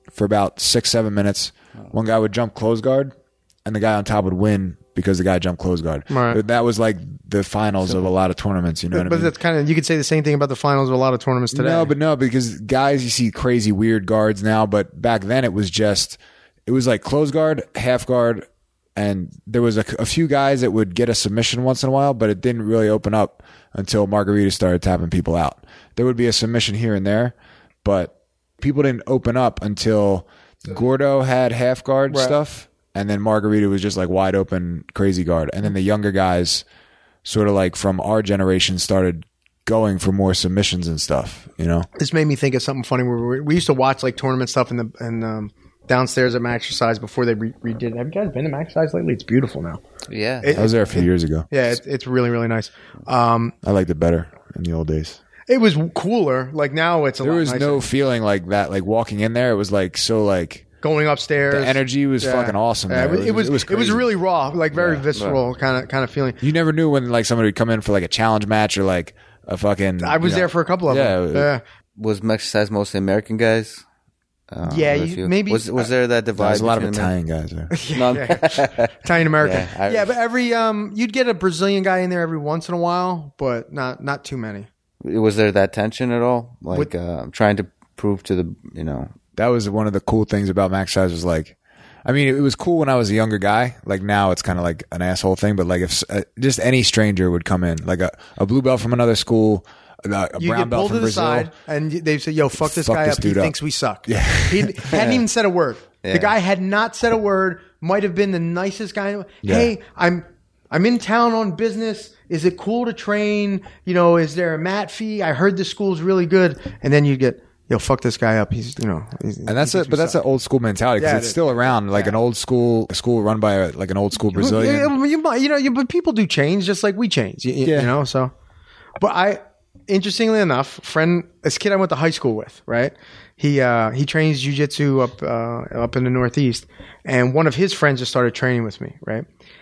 [SPEAKER 4] for about six, seven minutes. One guy would jump close guard, and the guy on top would win because the guy jumped close guard.
[SPEAKER 3] Right.
[SPEAKER 4] That was like the finals of a lot of tournaments. You know
[SPEAKER 3] But,
[SPEAKER 4] what
[SPEAKER 3] but
[SPEAKER 4] I mean?
[SPEAKER 3] that's kind of, you could say the same thing about the finals of a lot of tournaments today.
[SPEAKER 4] No, but no, because guys, you see crazy weird guards now, but back then it was just, it was like close guard, half guard, and there was a, a few guys that would get a submission once in a while, but it didn't really open up until Margarita started tapping people out. There would be a submission here and there, but people didn't open up until Gordo had half guard
[SPEAKER 3] Right.
[SPEAKER 4] stuff, and then Margarita was just like wide open, crazy guard. And then the younger guys, sort of like from our generation, started going for more submissions and stuff, you know?
[SPEAKER 3] This made me think of something funny. Where we, we used to watch like tournament stuff in the and um, downstairs at Max Exercise before they re- redid it. Have you guys been to Max Exercise lately? It's beautiful now.
[SPEAKER 2] Yeah.
[SPEAKER 3] It-
[SPEAKER 4] I was there a few years ago.
[SPEAKER 3] Yeah, it's, it's really, really nice. Um,
[SPEAKER 4] I liked it better in the old days.
[SPEAKER 3] it was cooler. Like now it's a
[SPEAKER 4] There
[SPEAKER 3] lot
[SPEAKER 4] was
[SPEAKER 3] nicer.
[SPEAKER 4] no feeling like that. Like walking in there, it was like so like
[SPEAKER 3] Going upstairs.
[SPEAKER 4] the energy was
[SPEAKER 3] Yeah.
[SPEAKER 4] fucking awesome.
[SPEAKER 3] Yeah,
[SPEAKER 4] there.
[SPEAKER 3] it, was, it was
[SPEAKER 4] it was
[SPEAKER 3] it was
[SPEAKER 4] crazy.
[SPEAKER 3] really raw, like very
[SPEAKER 4] Yeah,
[SPEAKER 3] visceral kind of kind of feeling.
[SPEAKER 4] You never knew when like somebody would come in for like a challenge match or like a fucking.
[SPEAKER 3] I was
[SPEAKER 4] you know,
[SPEAKER 3] there for a couple of
[SPEAKER 4] yeah,
[SPEAKER 3] them. Yeah,
[SPEAKER 2] Was Exercise mostly American guys? Uh,
[SPEAKER 3] Yeah,
[SPEAKER 2] or a
[SPEAKER 3] you-
[SPEAKER 2] few-
[SPEAKER 3] maybe-
[SPEAKER 2] was was there that divide?
[SPEAKER 4] There's a lot of
[SPEAKER 2] between
[SPEAKER 4] Italian guys there.
[SPEAKER 2] Amer- No, I'm-
[SPEAKER 3] Italian American.
[SPEAKER 2] Yeah, Irish.
[SPEAKER 3] Yeah, but every um, you'd get a Brazilian guy in there every once in a while, but not not too many.
[SPEAKER 2] was there that tension at all? Like
[SPEAKER 3] With-
[SPEAKER 2] uh, trying to prove to the you know.
[SPEAKER 4] That was one of the cool things about Max Size was like, I mean, it was cool when I was a younger guy. Like now it's kind of like an asshole thing, but like if uh, just any stranger would come in, like a, a blue belt from another school, a, a
[SPEAKER 3] You
[SPEAKER 4] brown
[SPEAKER 3] get
[SPEAKER 4] belt
[SPEAKER 3] pulled
[SPEAKER 4] from
[SPEAKER 3] to the
[SPEAKER 4] Brazil.
[SPEAKER 3] side, and they say, "Yo, fuck this
[SPEAKER 4] Fuck
[SPEAKER 3] guy
[SPEAKER 4] this
[SPEAKER 3] up. He
[SPEAKER 4] dude up."
[SPEAKER 3] thinks we suck."
[SPEAKER 4] Yeah.
[SPEAKER 3] He hadn't even said a word.
[SPEAKER 2] Yeah.
[SPEAKER 3] The guy had not said a word. Might have been the nicest guy. Hey, I'm I'm in town on business. Is it cool to train? You know, is there a mat fee? I heard this school's really good. And then you get, yo, fuck this guy up. He's, you know, he's,
[SPEAKER 4] And that's it, but that's an old school mentality because
[SPEAKER 3] Yeah,
[SPEAKER 4] it's
[SPEAKER 3] it is.
[SPEAKER 4] still around, like an old school a school run by a, like an old school Brazilian.
[SPEAKER 3] Yeah, you, might- you know, you, but people do change just like we change. You, you-
[SPEAKER 4] Yeah.
[SPEAKER 3] you know, so. But I, interestingly enough, friend, this kid I went to high school with, right? He uh, he trains jujitsu up uh, up in the Northeast, and one of his friends just started training with me, right?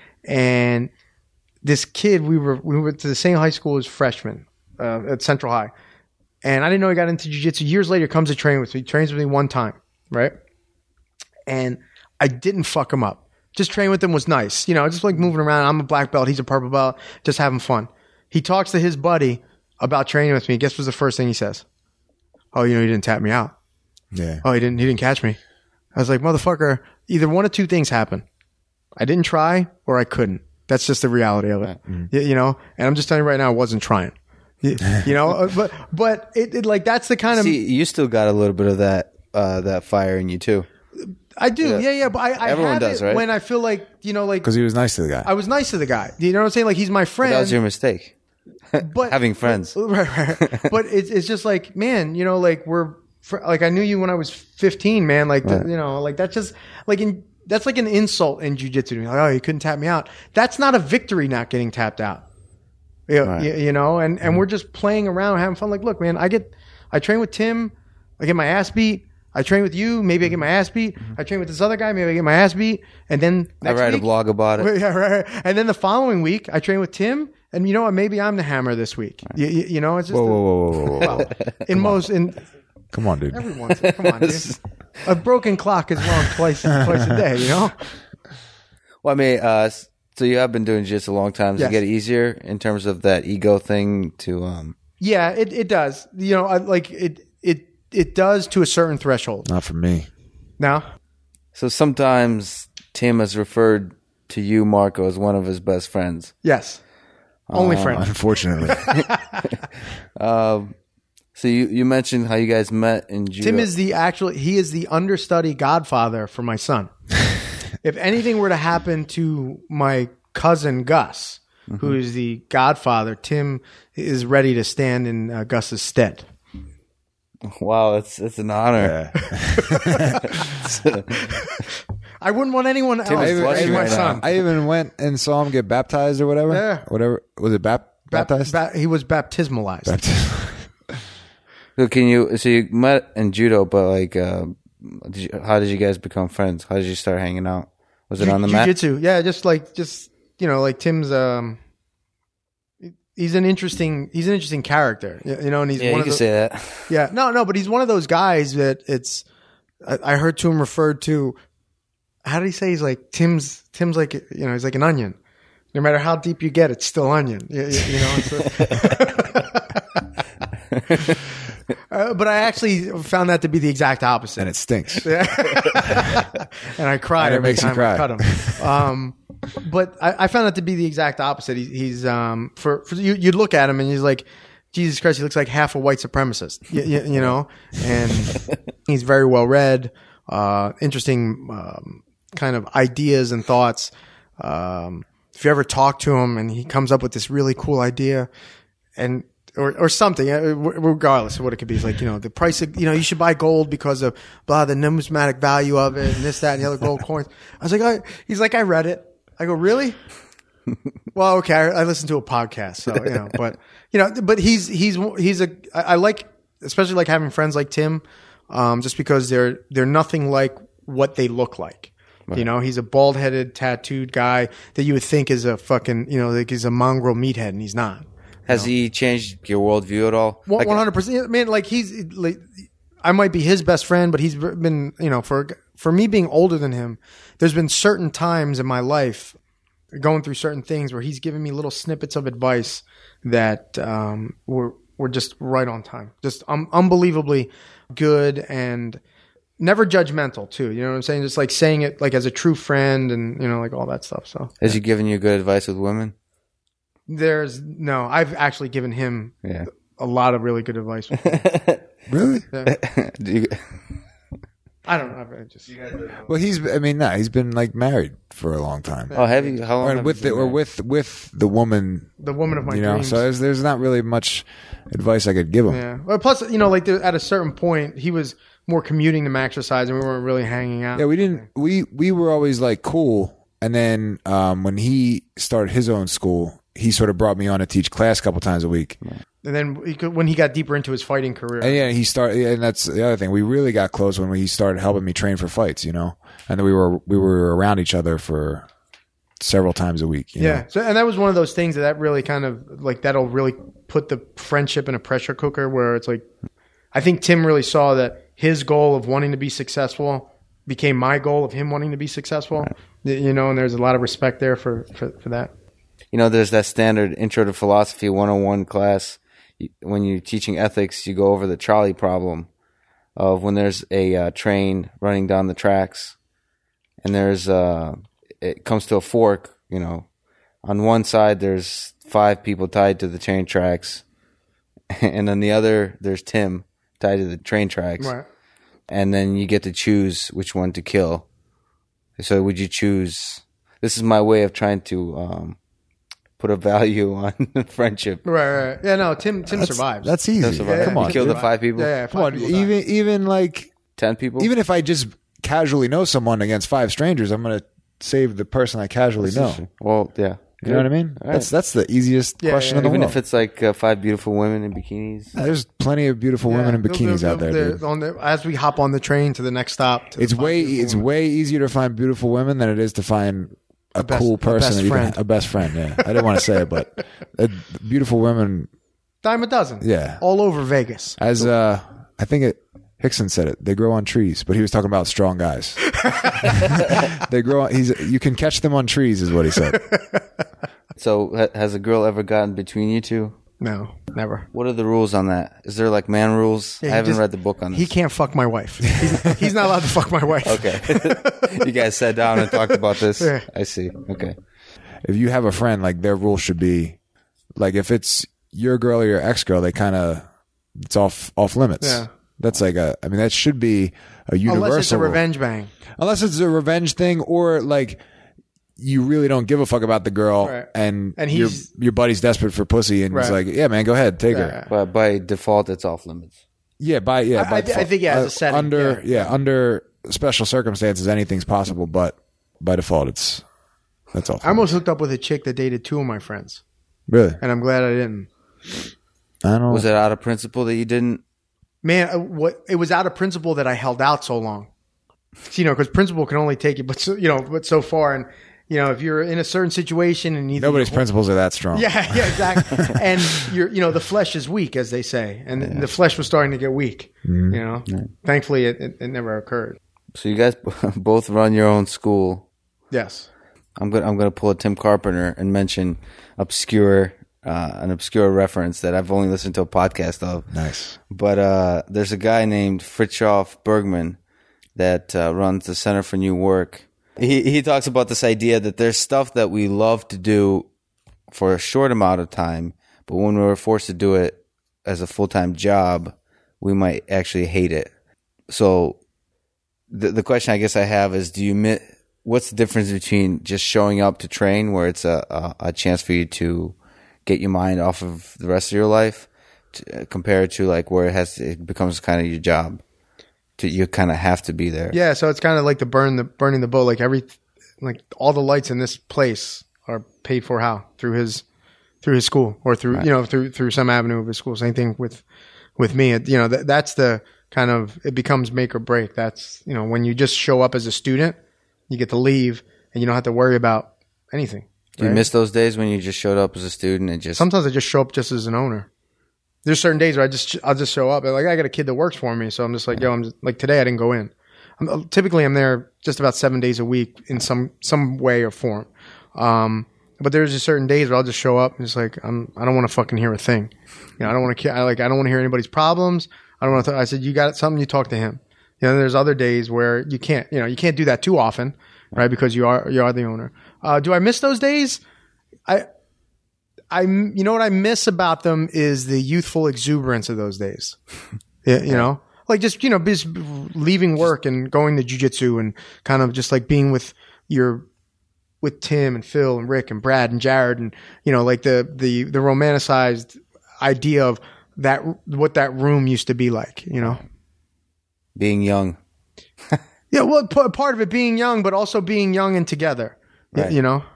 [SPEAKER 3] And this kid, we were we went to the same high school as freshmen uh, at Central High, and I didn't know he got into jujitsu. Years later, comes to train with me. He trains with me one time, right? And I didn't fuck him up. Just training with him was nice. You know, just like moving around. I'm a black belt. He's a purple belt. Just having fun. He talks to his buddy about training with me. Guess what's the first thing he says? Oh, you know, he didn't tap me out.
[SPEAKER 4] Yeah.
[SPEAKER 3] Oh, he didn't, he didn't catch me. I was like, motherfucker, either one of two things happened. I didn't try or I couldn't. That's just the reality of it. You, you know, and I'm just telling you right now, I wasn't trying. You, you know, uh, but, but it, it like, that's the kind of,
[SPEAKER 2] See, you still got a little bit of that uh, that fire in you too.
[SPEAKER 3] I do.
[SPEAKER 2] Yeah.
[SPEAKER 3] Yeah. Yeah. But I, I
[SPEAKER 2] Everyone
[SPEAKER 3] have
[SPEAKER 2] does,
[SPEAKER 3] it
[SPEAKER 2] right?
[SPEAKER 3] when I feel like, you know, like
[SPEAKER 4] Because he was nice to the guy.
[SPEAKER 3] I was nice to the guy. You know what I'm saying? Like he's my friend.
[SPEAKER 2] That was your mistake.
[SPEAKER 3] but
[SPEAKER 2] having friends.
[SPEAKER 3] right, right. But it's it's just like, man, you know, like we're fr- like I knew you when I was fifteen, man. Like the-
[SPEAKER 2] Right.
[SPEAKER 3] you know, like that's just like in that's like an insult in jiu-jitsu to me. Like, oh, you couldn't tap me out. That's not a victory. Not getting tapped out. You,
[SPEAKER 2] Right.
[SPEAKER 3] you, you know, and and we're just playing around, having fun. Like, look, man, I get I train with Tim, I get my ass beat. I train with you, maybe I get my ass beat. I train with this other guy, maybe I get my ass beat. And then
[SPEAKER 2] I
[SPEAKER 3] next
[SPEAKER 2] write
[SPEAKER 3] week,
[SPEAKER 2] a blog about it.
[SPEAKER 3] yeah, right. And then the following week, I train with Tim, and you know what? Maybe I'm the hammer this week. You, you, you know, it's just
[SPEAKER 4] Whoa,
[SPEAKER 3] a-
[SPEAKER 4] whoa, whoa, whoa, whoa, whoa.
[SPEAKER 3] well, in most in
[SPEAKER 4] Come on, dude.
[SPEAKER 3] everyone's come on, dude. A broken clock is wrong twice twice a day. You know.
[SPEAKER 2] Well, I mean, uh, s- so you have been doing jiu-jitsu a long time. Does
[SPEAKER 3] Yes.
[SPEAKER 2] it get easier in terms of that ego thing to? Um,
[SPEAKER 3] Yeah, it, it does. You know, I, like it it it does to a certain threshold.
[SPEAKER 4] Not for me.
[SPEAKER 3] Now,
[SPEAKER 2] so sometimes Tim has referred to you, Marco, as one of his best friends.
[SPEAKER 3] yes, only friend.
[SPEAKER 4] Unfortunately.
[SPEAKER 2] Um, so you, you mentioned how you guys met in judo.
[SPEAKER 3] Tim is the actual. He is the understudy godfather for my son. If anything were to happen to my cousin Gus, who is the godfather, Tim is ready to stand in uh, Gus's stead.
[SPEAKER 2] Wow, that's that's an honor.
[SPEAKER 3] I wouldn't want anyone else
[SPEAKER 2] is
[SPEAKER 3] as
[SPEAKER 2] blushing
[SPEAKER 3] my
[SPEAKER 2] right now.
[SPEAKER 3] son.
[SPEAKER 4] I even went and saw him get baptized or whatever.
[SPEAKER 3] Yeah.
[SPEAKER 4] Whatever. Was it bap-
[SPEAKER 3] Bap-
[SPEAKER 4] baptized?
[SPEAKER 3] ba- he was baptismalized.
[SPEAKER 4] Baptized.
[SPEAKER 2] So can you? So you met in judo, but like, uh, did you, how did you guys become friends? How did you start hanging out? Was it on the mat?
[SPEAKER 3] Jiu-jitsu, yeah, just like just you know, like Tim's. Um, he's an interesting. He's an interesting character, you you know, and he's
[SPEAKER 2] Yeah,
[SPEAKER 3] one
[SPEAKER 2] you
[SPEAKER 3] of
[SPEAKER 2] can
[SPEAKER 3] the,
[SPEAKER 2] say that.
[SPEAKER 3] yeah, no, no, but he's one of those guys that it's I, I heard to him referred to. How did he say? He's like Tim's. Tim's like you know. He's like an onion. No matter how deep you get, it's still onion. You, you, you know. uh, but I actually found that to be the exact opposite,
[SPEAKER 4] And it stinks.
[SPEAKER 3] and I cried
[SPEAKER 4] And it
[SPEAKER 3] every
[SPEAKER 4] makes you
[SPEAKER 3] time
[SPEAKER 4] cry.
[SPEAKER 3] I cut him. Um, but I, I found that to be the exact opposite. He, he's um, for, for you, you'd look at him and he's like, Jesus Christ, he looks like half a white supremacist. You, you, you know, and he's very well read, uh, interesting um, kind of ideas and thoughts. Um, if you ever talk to him and he comes up with this really cool idea, and or or something, regardless of what it could be. It's like, you know, the price of, you know, you should buy gold because of blah, the numismatic value of it and this, that, and the other gold coins. I was like, I, he's like, I read it. I go, really? Well, okay. I, I listened to a podcast, so, you know, but, you know, but he's, he's, he's a, I, I like, especially like having friends like Tim, um, just because they're, they're nothing like what they look like. Right. You know, he's a bald headed, tattooed guy that you would think is a fucking, you know, like he's a mongrel meathead, and he's not.
[SPEAKER 2] Has know? he changed your worldview at all?
[SPEAKER 3] One hundred percent. Man, like he's, like, I might be his best friend, but he's been, you know, for for me being older than him, there's been certain times in my life, going through certain things where he's given me little snippets of advice that um, were were just right on time, just um, unbelievably good and never judgmental too. You know what I'm saying? Just like saying it like as a true friend, and you know, like all that stuff. So
[SPEAKER 2] has he given you good advice with women?
[SPEAKER 3] There's no. I've actually given him
[SPEAKER 2] yeah.
[SPEAKER 3] a lot of really good advice.
[SPEAKER 4] Really?
[SPEAKER 3] Yeah.
[SPEAKER 2] Do you,
[SPEAKER 3] I don't know. I just
[SPEAKER 4] Well, he's. I mean, nah, he's been like married for a long time,
[SPEAKER 2] oh, have you? How long?
[SPEAKER 4] or
[SPEAKER 2] have
[SPEAKER 4] with
[SPEAKER 2] you
[SPEAKER 4] the,
[SPEAKER 2] been
[SPEAKER 4] or
[SPEAKER 2] married?
[SPEAKER 4] with with the woman.
[SPEAKER 3] the woman of my
[SPEAKER 4] You know,
[SPEAKER 3] dreams.
[SPEAKER 4] so there's, there's not really much advice I could give him.
[SPEAKER 3] Yeah. Well, plus, you know, like there, at a certain point, he was more commuting than exercise, and we weren't really hanging out.
[SPEAKER 4] Yeah, we didn't. We we were always like cool, and then um, when he started his own school, he sort of brought me on to teach class a couple times a week.
[SPEAKER 3] And then he could, when he got deeper into his fighting career,
[SPEAKER 4] And yeah, he started, and that's the other thing. We really got close when he started helping me train for fights, you know. And then we were we were around each other for several times a week. You
[SPEAKER 3] yeah.
[SPEAKER 4] know?
[SPEAKER 3] So, and that was one of those things that, that really kind of like that'll really put the friendship in a pressure cooker, where it's like, I think Tim really saw that his goal of wanting to be successful became my goal of him wanting to be successful. Right. You know, and there's a lot of respect there for, for, for that.
[SPEAKER 2] You know, there's that standard Intro to Philosophy one oh one class. When you're teaching ethics, you go over the trolley problem of when there's a uh, train running down the tracks, and there's uh, it comes to a fork. You know, on one side there's five people tied to the train tracks, and on the other there's Tim tied to the train tracks.
[SPEAKER 3] Right.
[SPEAKER 2] And then you get to choose which one to kill. So would you choose? This is my way of trying to um, put a value on friendship.
[SPEAKER 3] Right, right. Yeah, no, Tim Tim
[SPEAKER 4] That's,
[SPEAKER 3] survives.
[SPEAKER 4] That's easy.
[SPEAKER 2] That's
[SPEAKER 3] Yeah,
[SPEAKER 4] Come
[SPEAKER 2] you
[SPEAKER 4] on,
[SPEAKER 2] kill the
[SPEAKER 3] Tim
[SPEAKER 2] five people.
[SPEAKER 3] Yeah, yeah,
[SPEAKER 4] come
[SPEAKER 3] five
[SPEAKER 4] on.
[SPEAKER 3] people die.
[SPEAKER 4] Even even like
[SPEAKER 2] Ten people.
[SPEAKER 4] even if I just casually know someone against five strangers, I'm gonna save the person I casually know.
[SPEAKER 2] Well, yeah.
[SPEAKER 4] You know what I mean?
[SPEAKER 2] All
[SPEAKER 4] That's
[SPEAKER 2] right.
[SPEAKER 4] that's the easiest
[SPEAKER 3] Yeah,
[SPEAKER 4] question
[SPEAKER 3] yeah,
[SPEAKER 4] in the
[SPEAKER 2] Even
[SPEAKER 4] world.
[SPEAKER 2] if it's like uh, five beautiful women in bikinis.
[SPEAKER 4] There's plenty of beautiful
[SPEAKER 3] Yeah,
[SPEAKER 4] women in
[SPEAKER 3] they'll-
[SPEAKER 4] bikinis
[SPEAKER 3] they'll-
[SPEAKER 4] out there,
[SPEAKER 3] they're-
[SPEAKER 4] dude.
[SPEAKER 3] on the, as we hop on the train to the next stop, to the
[SPEAKER 4] It's
[SPEAKER 3] five
[SPEAKER 4] way
[SPEAKER 3] beautiful
[SPEAKER 4] it's
[SPEAKER 3] women.
[SPEAKER 4] way easier to find beautiful women than it is to find a,
[SPEAKER 3] best-
[SPEAKER 4] cool
[SPEAKER 3] a
[SPEAKER 4] person,
[SPEAKER 3] best
[SPEAKER 4] that you can-
[SPEAKER 3] friend.
[SPEAKER 4] a best friend. Yeah, I didn't want to say it, but uh, beautiful women.
[SPEAKER 3] dime a dozen.
[SPEAKER 4] Yeah.
[SPEAKER 3] all over Vegas.
[SPEAKER 4] As uh, I think it Hickson said it. They grow on trees, but he was talking about strong guys. They grow. On, he's you can catch them on trees, is what he said.
[SPEAKER 2] So ha- has a girl ever gotten between you two?
[SPEAKER 3] No, never.
[SPEAKER 2] What are the rules on that? Is there like man rules?
[SPEAKER 3] Yeah,
[SPEAKER 2] I
[SPEAKER 3] he
[SPEAKER 2] haven't
[SPEAKER 3] just-
[SPEAKER 2] read the book on this.
[SPEAKER 3] He can't fuck my wife. He's, he's not allowed to fuck my wife.
[SPEAKER 2] Okay. You guys sat down and talked about this.
[SPEAKER 3] Yeah.
[SPEAKER 2] I see. Okay.
[SPEAKER 4] If you have a friend, like their rule should be, like if it's your girl or your ex girl, they kind of it's off off limits.
[SPEAKER 3] Yeah.
[SPEAKER 4] That's like a. I mean, that should be a universal.
[SPEAKER 3] Unless it's a
[SPEAKER 4] rule.
[SPEAKER 3] revenge bang.
[SPEAKER 4] Unless it's a revenge thing, or like you really don't give a fuck about the girl,
[SPEAKER 3] Right.
[SPEAKER 4] and
[SPEAKER 3] And
[SPEAKER 4] your
[SPEAKER 3] he's-
[SPEAKER 4] your buddy's desperate for pussy, and he's
[SPEAKER 3] Right.
[SPEAKER 4] like, "Yeah, man, go ahead, take her."
[SPEAKER 3] Yeah.
[SPEAKER 2] But by default, it's off limits.
[SPEAKER 4] Yeah, by yeah,
[SPEAKER 3] I-
[SPEAKER 4] by
[SPEAKER 3] I thi- I think, yeah, as a setting,
[SPEAKER 4] under
[SPEAKER 3] yeah.
[SPEAKER 4] yeah. under special circumstances, anything's possible, but by default, it's that's all.
[SPEAKER 3] I almost hooked up with a chick that dated two of my friends,
[SPEAKER 4] Really,
[SPEAKER 3] and I'm glad I didn't.
[SPEAKER 4] I don't.
[SPEAKER 2] Was it out of principle that you didn't?
[SPEAKER 3] Man, uh, what it was out of principle that I held out so long. You know, because principle can only take you, but so, you know, but so far, and you know, if you're in a certain situation and either
[SPEAKER 4] Nobody's principles are that strong.
[SPEAKER 3] Yeah, yeah, exactly. And you're, you know, the flesh is weak, as they say, and yeah. the flesh was starting to get weak. Mm-hmm. You know, yeah. Thankfully, it, it, it never occurred.
[SPEAKER 2] So you guys both run your own school.
[SPEAKER 3] Yes.
[SPEAKER 2] I'm gonna I'm gonna pull a Tim Carpenter and mention obscure uh, an obscure reference that I've only listened to a podcast of.
[SPEAKER 4] Nice.
[SPEAKER 2] But uh, there's a guy named Fritjof Bergman that uh, runs the Center for New Work. He he talks about this idea that there's stuff that we love to do for a short amount of time, but when we're forced to do it as a full-time job, we might actually hate it. So the the question I guess I have is, do you mi- what's the difference between just showing up to train, where it's a, a, a chance for you to get your mind off of the rest of your life, to, uh, compared to like where it has it becomes kind of your job? To, you kind of have to be there.
[SPEAKER 3] Yeah, so it's kind of like the burn the burning the boat. Like every, like all the lights in this place are paid for how through his through his school or through right. you know through through some avenue of his school. Same thing with with me. It, you know that that's the kind of it becomes make or break. That's you know when you just show up as a student, you get to leave and you don't have to worry about anything.
[SPEAKER 2] Do right? you miss those days when you just showed up as a student and just?
[SPEAKER 3] Sometimes I just show up just as an owner. There's certain days where I just I'll just show up. Like I got a kid that works for me, so I'm just like, yo, I'm just, like today I didn't go in. I'm, typically I'm there just about seven days a week in some some way or form. Um, but there's just certain days where I'll just show up and it's like I'm I don't want to fucking hear a thing. You know, I don't want to I like I don't want to hear anybody's problems. I don't want to. I said you got something, you talk to him. You know, there's other days where you can't. You know, you can't do that too often, right? Because you are you are the owner. Uh, do I miss those days? I. I, you know what I miss about them is the youthful exuberance of those days. Yeah, you know, like just, you know, just leaving work and going to jiu-jitsu and kind of just like being with your, with Tim and Phil and Rick and Brad and Jared and, you know, like the, the, the romanticized idea of that, what that room used to be like, you know,
[SPEAKER 2] being young.
[SPEAKER 3] Yeah. Well, part of it being young, but also being young and together, right. You know.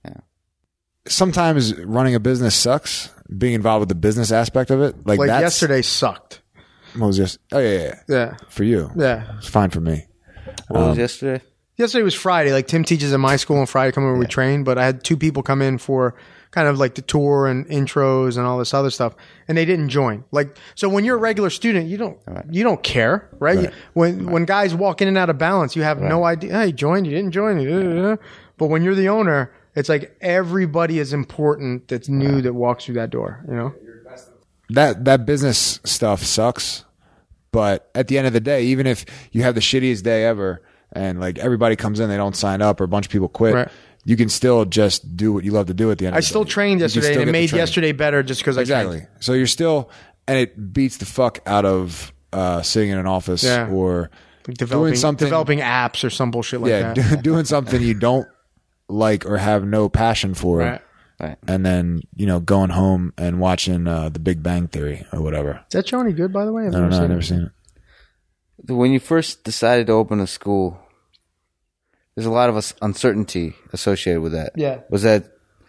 [SPEAKER 4] Sometimes running a business sucks. Being involved with the business aspect of it, like,
[SPEAKER 3] like
[SPEAKER 4] that's,
[SPEAKER 3] yesterday, sucked.
[SPEAKER 4] What was this? Oh yeah, yeah,
[SPEAKER 3] yeah.
[SPEAKER 4] For you,
[SPEAKER 3] yeah,
[SPEAKER 4] it's fine for me.
[SPEAKER 2] What um, was yesterday?
[SPEAKER 3] Yesterday was Friday. Like Tim teaches at my school on Friday. Come over, yeah. We train. But I had two people come in for kind of like the tour and intros and all this other stuff, and they didn't join. Like so, when you're a regular student, you don't right. you don't care, right? right. You, when right. when guys walk in and out of balance, you have right. no idea. Hey, you joined? You didn't join? Yeah. But when you're the owner, it's like everybody is important that's new that walks through that door, you know?
[SPEAKER 4] That that business stuff sucks, but at the end of the day, even if you have the shittiest day ever and like everybody comes in, they don't sign up or a bunch of people quit, right. you can still just do what you love to do at the end
[SPEAKER 3] I
[SPEAKER 4] of the day.
[SPEAKER 3] I still trained yesterday and it made yesterday better just because
[SPEAKER 4] exactly.
[SPEAKER 3] I trained.
[SPEAKER 4] So you're still, and it beats the fuck out of uh, sitting in an office yeah. or
[SPEAKER 3] like developing,
[SPEAKER 4] doing something.
[SPEAKER 3] Developing apps or some bullshit like
[SPEAKER 4] yeah,
[SPEAKER 3] that.
[SPEAKER 4] Yeah, doing something you don't like or have no passion for,
[SPEAKER 3] right.
[SPEAKER 2] Right.
[SPEAKER 4] and then you know going home and watching uh, The Big Bang Theory or whatever.
[SPEAKER 3] Is that show any good, by the way? I've
[SPEAKER 4] I don't know. I've never
[SPEAKER 3] it.
[SPEAKER 4] seen it.
[SPEAKER 2] When you first decided to open a school, there's a lot of uncertainty associated with that.
[SPEAKER 3] Yeah.
[SPEAKER 2] Was that,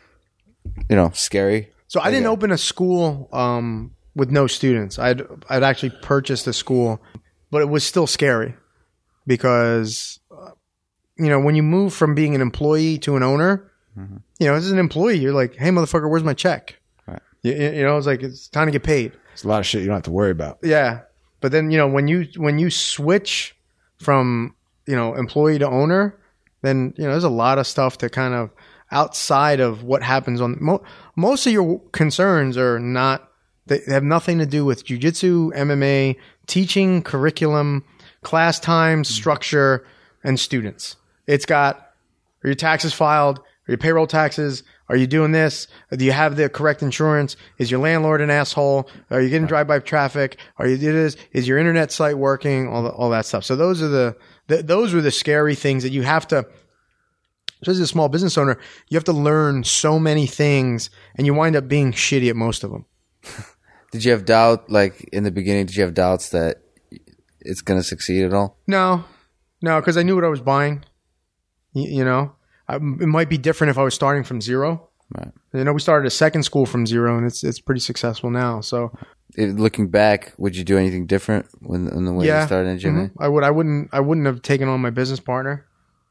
[SPEAKER 2] you know, scary?
[SPEAKER 3] So I didn't open a school um, with no students. I'd I'd actually purchased a school, but it was still scary because. You know, when you move from being an employee to an owner, mm-hmm. you know, as an employee, you're like, hey, motherfucker, where's my check?
[SPEAKER 2] Right.
[SPEAKER 3] You, you know, it's like, it's time to get paid.
[SPEAKER 4] It's a lot of shit you don't have to worry about.
[SPEAKER 3] Yeah. But then, you know, when you when you switch from, you know, employee to owner, then, you know, there's a lot of stuff that kind of outside of what happens on mo- most of your concerns are not, they have nothing to do with jiu-jitsu, M M A, teaching, curriculum, class time, structure, and students. It's got, are your taxes filed? Are your payroll taxes? Are you doing this? Do you have the correct insurance? Is your landlord an asshole? Are you getting drive-by traffic? Are you do this? Is your internet site working? All the, all that stuff. So those are the, the those were the scary things that you have to, just as a small business owner, you have to learn so many things and you wind up being shitty at most of them.
[SPEAKER 2] Did you have doubt, like in the beginning, did you have doubts that it's going to succeed at all?
[SPEAKER 3] No. No, because I knew what I was buying. You, you know, I, it might be different if I was starting from zero.
[SPEAKER 2] Right.
[SPEAKER 3] You know, we started a second school from zero, and it's it's pretty successful now. So,
[SPEAKER 2] it, looking back, would you do anything different when in the way
[SPEAKER 3] yeah,
[SPEAKER 2] you started in N J M A?
[SPEAKER 3] Mm-hmm. I would. I wouldn't. I wouldn't have taken on my business partner.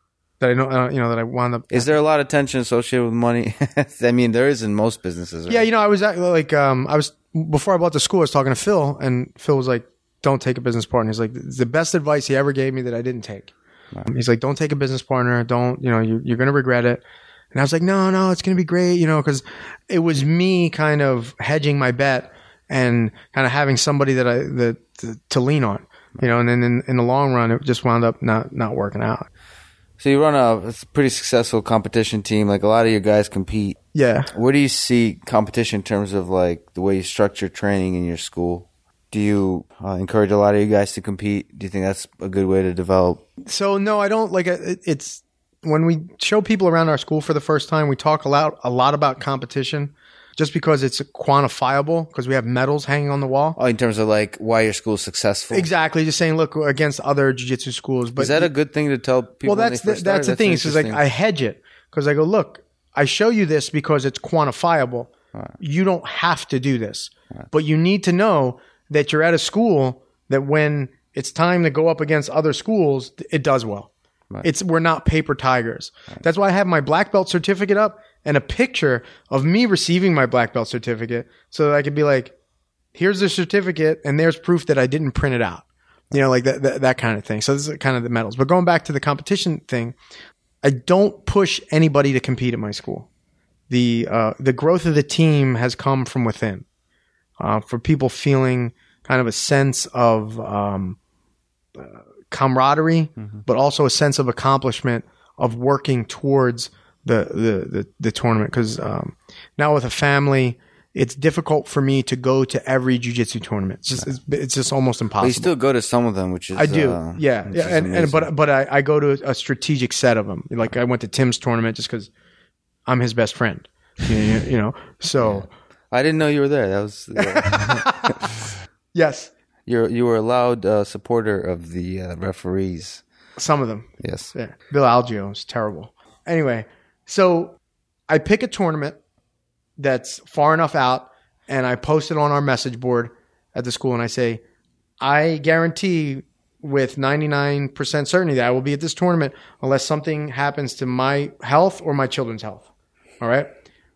[SPEAKER 3] that I know, uh, you know, that I wound up.
[SPEAKER 2] Is there a lot of tension associated with money? I mean, there is in most businesses. Right?
[SPEAKER 3] Yeah, you know, I was at, like, um, I was before I bought the school. I was talking to Phil, and Phil was like, "Don't take a business partner." He's like, "It's the best advice he ever gave me that I didn't take." Right. He's like, "Don't take a business partner. Don't, you know, you, you're going to regret it." And I was like, "No, no, it's going to be great," you know, because it was me kind of hedging my bet and kind of having somebody that I that to, to lean on, you know. And then in, in the long run, it just wound up not not working out.
[SPEAKER 2] So you run a, it's a pretty successful competition team. Like a lot of your guys compete.
[SPEAKER 3] Yeah.
[SPEAKER 2] Where do you see competition in terms of like the way you structure training in your school? Do you uh, encourage a lot of you guys to compete? Do you think that's a good way to develop?
[SPEAKER 3] So no, I don't like it. It's when we show people around our school for the first time, we talk a lot, a lot about competition just because it's quantifiable because we have medals hanging on the wall.
[SPEAKER 2] Oh, in terms of like why your school is successful?
[SPEAKER 3] Exactly. Just saying, look, against other jiu-jitsu schools. But
[SPEAKER 2] is that a good thing to tell people?
[SPEAKER 3] Well, that's the,
[SPEAKER 2] the,
[SPEAKER 3] that's the thing. It's just like I hedge it because I go, look, I show you this because it's quantifiable. Right. You don't have to do this, right. But you need to know that you're at a school that when it's time to go up against other schools, it does well. Right. It's we're not paper tigers. Right. That's why I have my black belt certificate up and a picture of me receiving my black belt certificate so that I could be like, here's the certificate and there's proof that I didn't print it out. You know, like that, that, that kind of thing. So this is kind of the medals. But going back to the competition thing, I don't push anybody to compete at my school. The, uh, the growth of the team has come from within, uh, for people feeling kind of a sense of, um, uh, camaraderie, mm-hmm. but also a sense of accomplishment of working towards the the the, the tournament. Because um, now with a family, it's difficult for me to go to every jiu-jitsu tournament. It's just it's, it's just almost impossible.
[SPEAKER 2] But you still go to some of them, which is
[SPEAKER 3] I do,
[SPEAKER 2] uh,
[SPEAKER 3] yeah, yeah, and, and but but I, I go to a strategic set of them. Like I went to Tim's tournament just because I'm his best friend, you, you know. So
[SPEAKER 2] yeah. I didn't know you were there. That was uh,
[SPEAKER 3] yes.
[SPEAKER 2] You you were a loud uh, supporter of the uh, referees.
[SPEAKER 3] Some of them.
[SPEAKER 2] Yes.
[SPEAKER 3] Yeah. Bill Algeo is terrible. Anyway, so I pick a tournament that's far enough out and I post it on our message board at the school and I say, I guarantee with ninety-nine percent certainty that I will be at this tournament unless something happens to my health or my children's health. All right.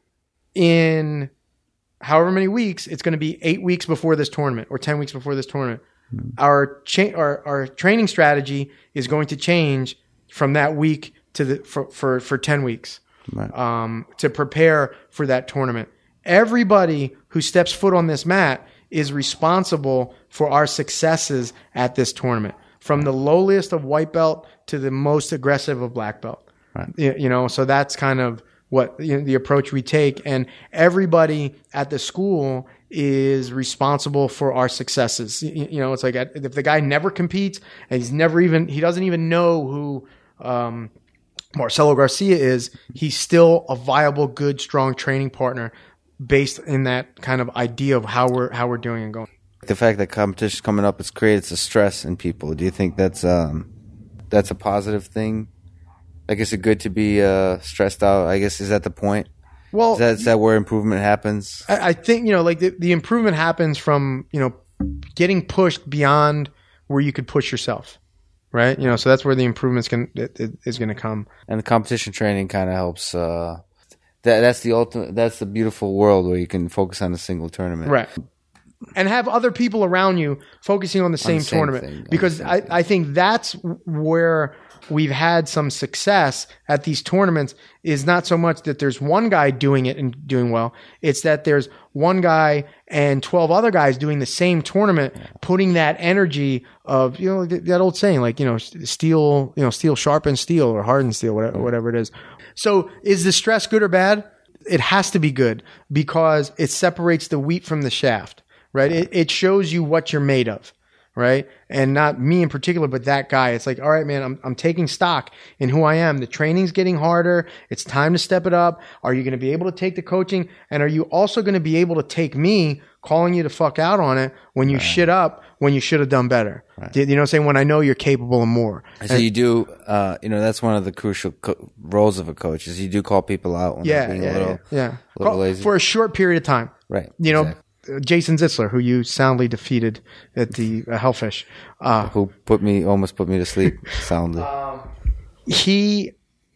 [SPEAKER 3] In however many weeks, it's going to be eight weeks before this tournament or ten weeks before this tournament. Mm-hmm. Our, cha- our our training strategy is going to change from that week to the for for, for ten weeks, right. um, to prepare for that tournament. Everybody who steps foot on this mat is responsible for our successes at this tournament, from the lowliest of white belt to the most aggressive of black belt. Right. You, you know, so that's kind of what you know, the approach we take, and everybody at the school is responsible for our successes. You, you know, it's like if the guy never competes and he's never even he doesn't even know who um, Marcelo Garcia is, he's still a viable, good, strong training partner based in that kind of idea of how we're how we're doing and going.
[SPEAKER 2] The fact that competition's coming up has created some stress in people. Do you think that's um, that's a positive thing? Like, is it good to be uh, stressed out? I guess, is that the point? Well, is that, is that where improvement happens?
[SPEAKER 3] I, I think, you know, like the, the improvement happens from, you know, getting pushed beyond where you could push yourself, right? You know, so that's where the improvements can it, it is going to come.
[SPEAKER 2] And the competition training kind of helps. Uh, that that's the ultimate. That's the beautiful world where you can focus on a single tournament,
[SPEAKER 3] right? And have other people around you focusing on the same, on the same tournament, thing, because I, I think that's where we've had some success at these tournaments. Is not so much that there's one guy doing it and doing well. It's that there's one guy and twelve other guys doing the same tournament, yeah. putting that energy of, you know, that old saying, like, you know, steel, you know, steel sharpens steel or hardens steel, whatever, whatever it is. So is the stress good or bad? It has to be good because it separates the wheat from the shaft. Right. It, it shows you what you're made of. Right. And not me in particular, but that guy. It's like, all right, man, I'm, I'm taking stock in who I am. The training's getting harder. It's time to step it up. Are you going to be able to take the coaching? And are you also going to be able to take me calling you to fuck out on it when you right. shit up, when you should have done better? Right. You know what I'm saying? When I know you're capable of more.
[SPEAKER 2] So and, you do, uh, you know, that's one of the crucial co- roles of a coach is you do call people out when
[SPEAKER 3] yeah,
[SPEAKER 2] they're being
[SPEAKER 3] yeah,
[SPEAKER 2] a little,
[SPEAKER 3] yeah, yeah.
[SPEAKER 2] A little
[SPEAKER 3] Call,
[SPEAKER 2] lazy.
[SPEAKER 3] For a short period of time.
[SPEAKER 2] Right.
[SPEAKER 3] You know,
[SPEAKER 2] exactly.
[SPEAKER 3] Jason Zitzler, who you soundly defeated at the uh, Hellfish. Uh,
[SPEAKER 2] who put me, almost put me to sleep soundly.
[SPEAKER 3] Um, he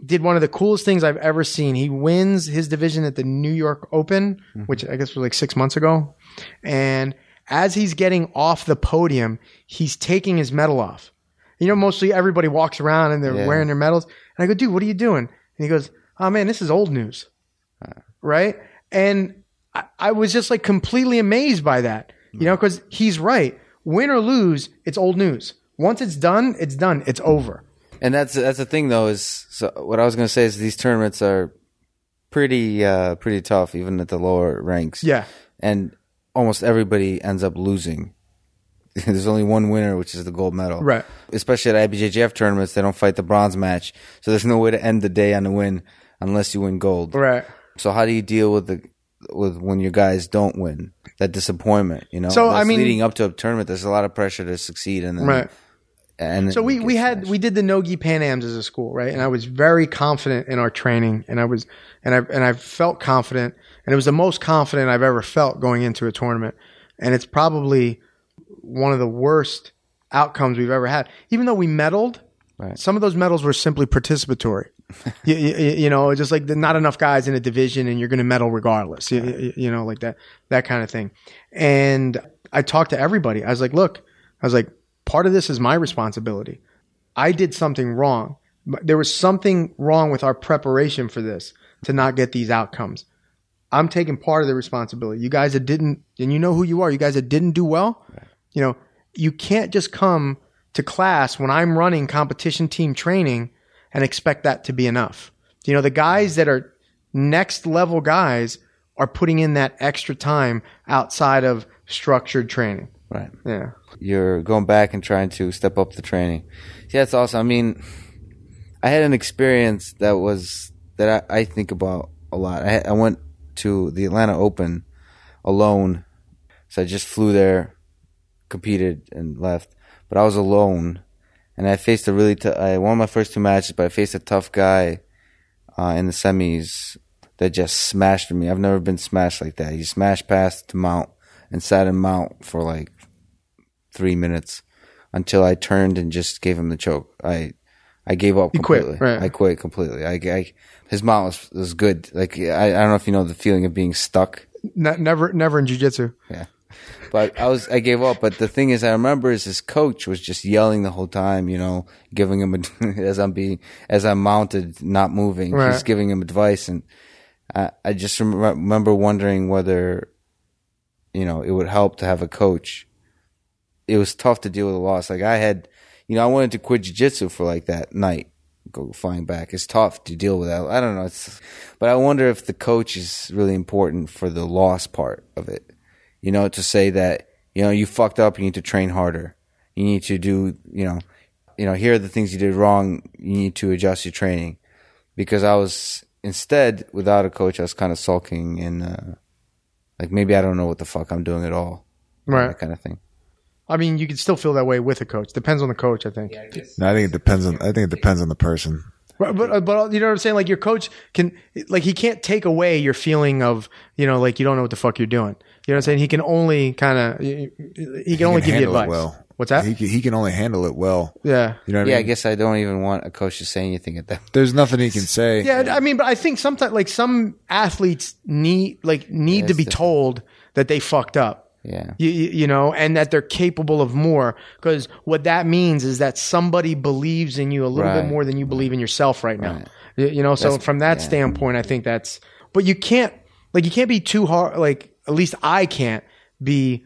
[SPEAKER 3] did one of the coolest things I've ever seen. He wins his division at the New York Open, mm-hmm. which I guess was like six months ago. And as he's getting off the podium, he's taking his medal off. You know, mostly everybody walks around and they're yeah. wearing their medals. And I go, dude, what are you doing? And he goes, oh man, this is old news. Uh, right? And I, I was just like completely amazed by that, you know, because he's right. Win or lose, it's old news. Once it's done, it's done. It's over.
[SPEAKER 2] And that's that's the thing, though. Is so what I was going to say is these tournaments are pretty uh, pretty tough, even at the lower ranks.
[SPEAKER 3] Yeah,
[SPEAKER 2] and almost everybody ends up losing. There's only one winner, which is the gold medal.
[SPEAKER 3] Right.
[SPEAKER 2] Especially at I B J J F tournaments, they don't fight the bronze match, so there's no way to end the day on a win unless you win gold.
[SPEAKER 3] Right.
[SPEAKER 2] So how do you deal with the with when your guys don't win? That disappointment, you know.
[SPEAKER 3] So
[SPEAKER 2] That's
[SPEAKER 3] I mean,
[SPEAKER 2] leading up to a tournament, there's a lot of pressure to succeed, and then,
[SPEAKER 3] right.
[SPEAKER 2] And
[SPEAKER 3] so we, we had smashed. we did the No-Gi Pan Ams as a school, right? And I was very confident in our training, and I was and I and I felt confident, and it was the most confident I've ever felt going into a tournament. And it's probably one of the worst outcomes we've ever had. Even though we medaled, right. some of those medals were simply participatory. you, you, you know, just like not enough guys in a division, and you're going to medal regardless. You, you, you know, like that that kind of thing. And I talked to everybody. I was like, look, I was like. Part of this is my responsibility. I did something wrong. There was something wrong with our preparation for this to not get these outcomes. I'm taking part of the responsibility. You guys that didn't, and you know who you are, you guys that didn't do well, right. you know, you can't just come to class when I'm running competition team training and expect that to be enough. You know, the guys that are next level guys are putting in that extra time outside of structured training.
[SPEAKER 2] Right.
[SPEAKER 3] Yeah.
[SPEAKER 2] You're going back and trying to step up the training. Yeah, that's awesome. I mean, I had an experience that was that I, I think about a lot. I, I went to the Atlanta Open alone, so I just flew there, competed, and left. But I was alone, and I faced a really. T- I won my first two matches, but I faced a tough guy uh, in the semis that just smashed me. I've never been smashed like that. He smashed past to mount and sat in mount for like three minutes until I turned and just gave him the choke. I I gave up
[SPEAKER 3] you
[SPEAKER 2] completely.
[SPEAKER 3] Quit, right.
[SPEAKER 2] I quit completely. I, I his mount was was good. Like I, I don't know if you know the feeling of being stuck.
[SPEAKER 3] Ne- never never in jiu-jitsu.
[SPEAKER 2] Yeah. But I was I gave up. But the thing is, I remember is his coach was just yelling the whole time. You know, giving him a, as I'm being as I'm mounted, not moving.
[SPEAKER 3] Right.
[SPEAKER 2] He's giving him advice, and I, I just rem- remember wondering whether, you know, it would help to have a coach. It was tough to deal with a loss. Like I had, you know, I wanted to quit jiu-jitsu for like that night, go flying back. It's tough to deal with that. I don't know. It's, but I wonder if the coach is really important for the loss part of it. You know, to say that, you know, you fucked up, you need to train harder. You need to do, you know, you know, here are the things you did wrong. You need to adjust your training. Because I was, instead, without a coach, I was kind of sulking and, uh, like maybe I don't know what the fuck I'm doing at all.
[SPEAKER 3] Right.
[SPEAKER 2] That kind of thing.
[SPEAKER 3] I mean, you can still feel that way with a coach. Depends on the coach, I think.
[SPEAKER 4] Yeah, I no, I think it depends on. I think it depends on the person.
[SPEAKER 3] But, but but you know what I'm saying? Like your coach can, like he can't take away your feeling of, you know, like you don't know what the fuck you're doing. You know what I'm saying? He can only kind of he can he only
[SPEAKER 4] can
[SPEAKER 3] give you advice.
[SPEAKER 4] Well.
[SPEAKER 3] What's that?
[SPEAKER 4] He can, he can only handle it well.
[SPEAKER 3] Yeah.
[SPEAKER 4] You know what
[SPEAKER 2] yeah,
[SPEAKER 4] I mean?
[SPEAKER 2] I guess I don't even want a coach to say anything at that.
[SPEAKER 4] There's nothing he can say.
[SPEAKER 3] Yeah, I mean, but I think sometimes like some athletes need like need
[SPEAKER 2] Yeah,
[SPEAKER 3] to be
[SPEAKER 2] different.
[SPEAKER 3] told that they fucked up.
[SPEAKER 2] Yeah.
[SPEAKER 3] You, you, you know, and that they're capable of more, because what that means is that somebody believes in you a little
[SPEAKER 2] Right.
[SPEAKER 3] bit more than you believe in yourself right now.
[SPEAKER 2] Right.
[SPEAKER 3] You, you know, so
[SPEAKER 2] That's-
[SPEAKER 3] from that
[SPEAKER 2] yeah.
[SPEAKER 3] standpoint, I think that's, but you can't, like, you can't be too hard, like, at least I can't be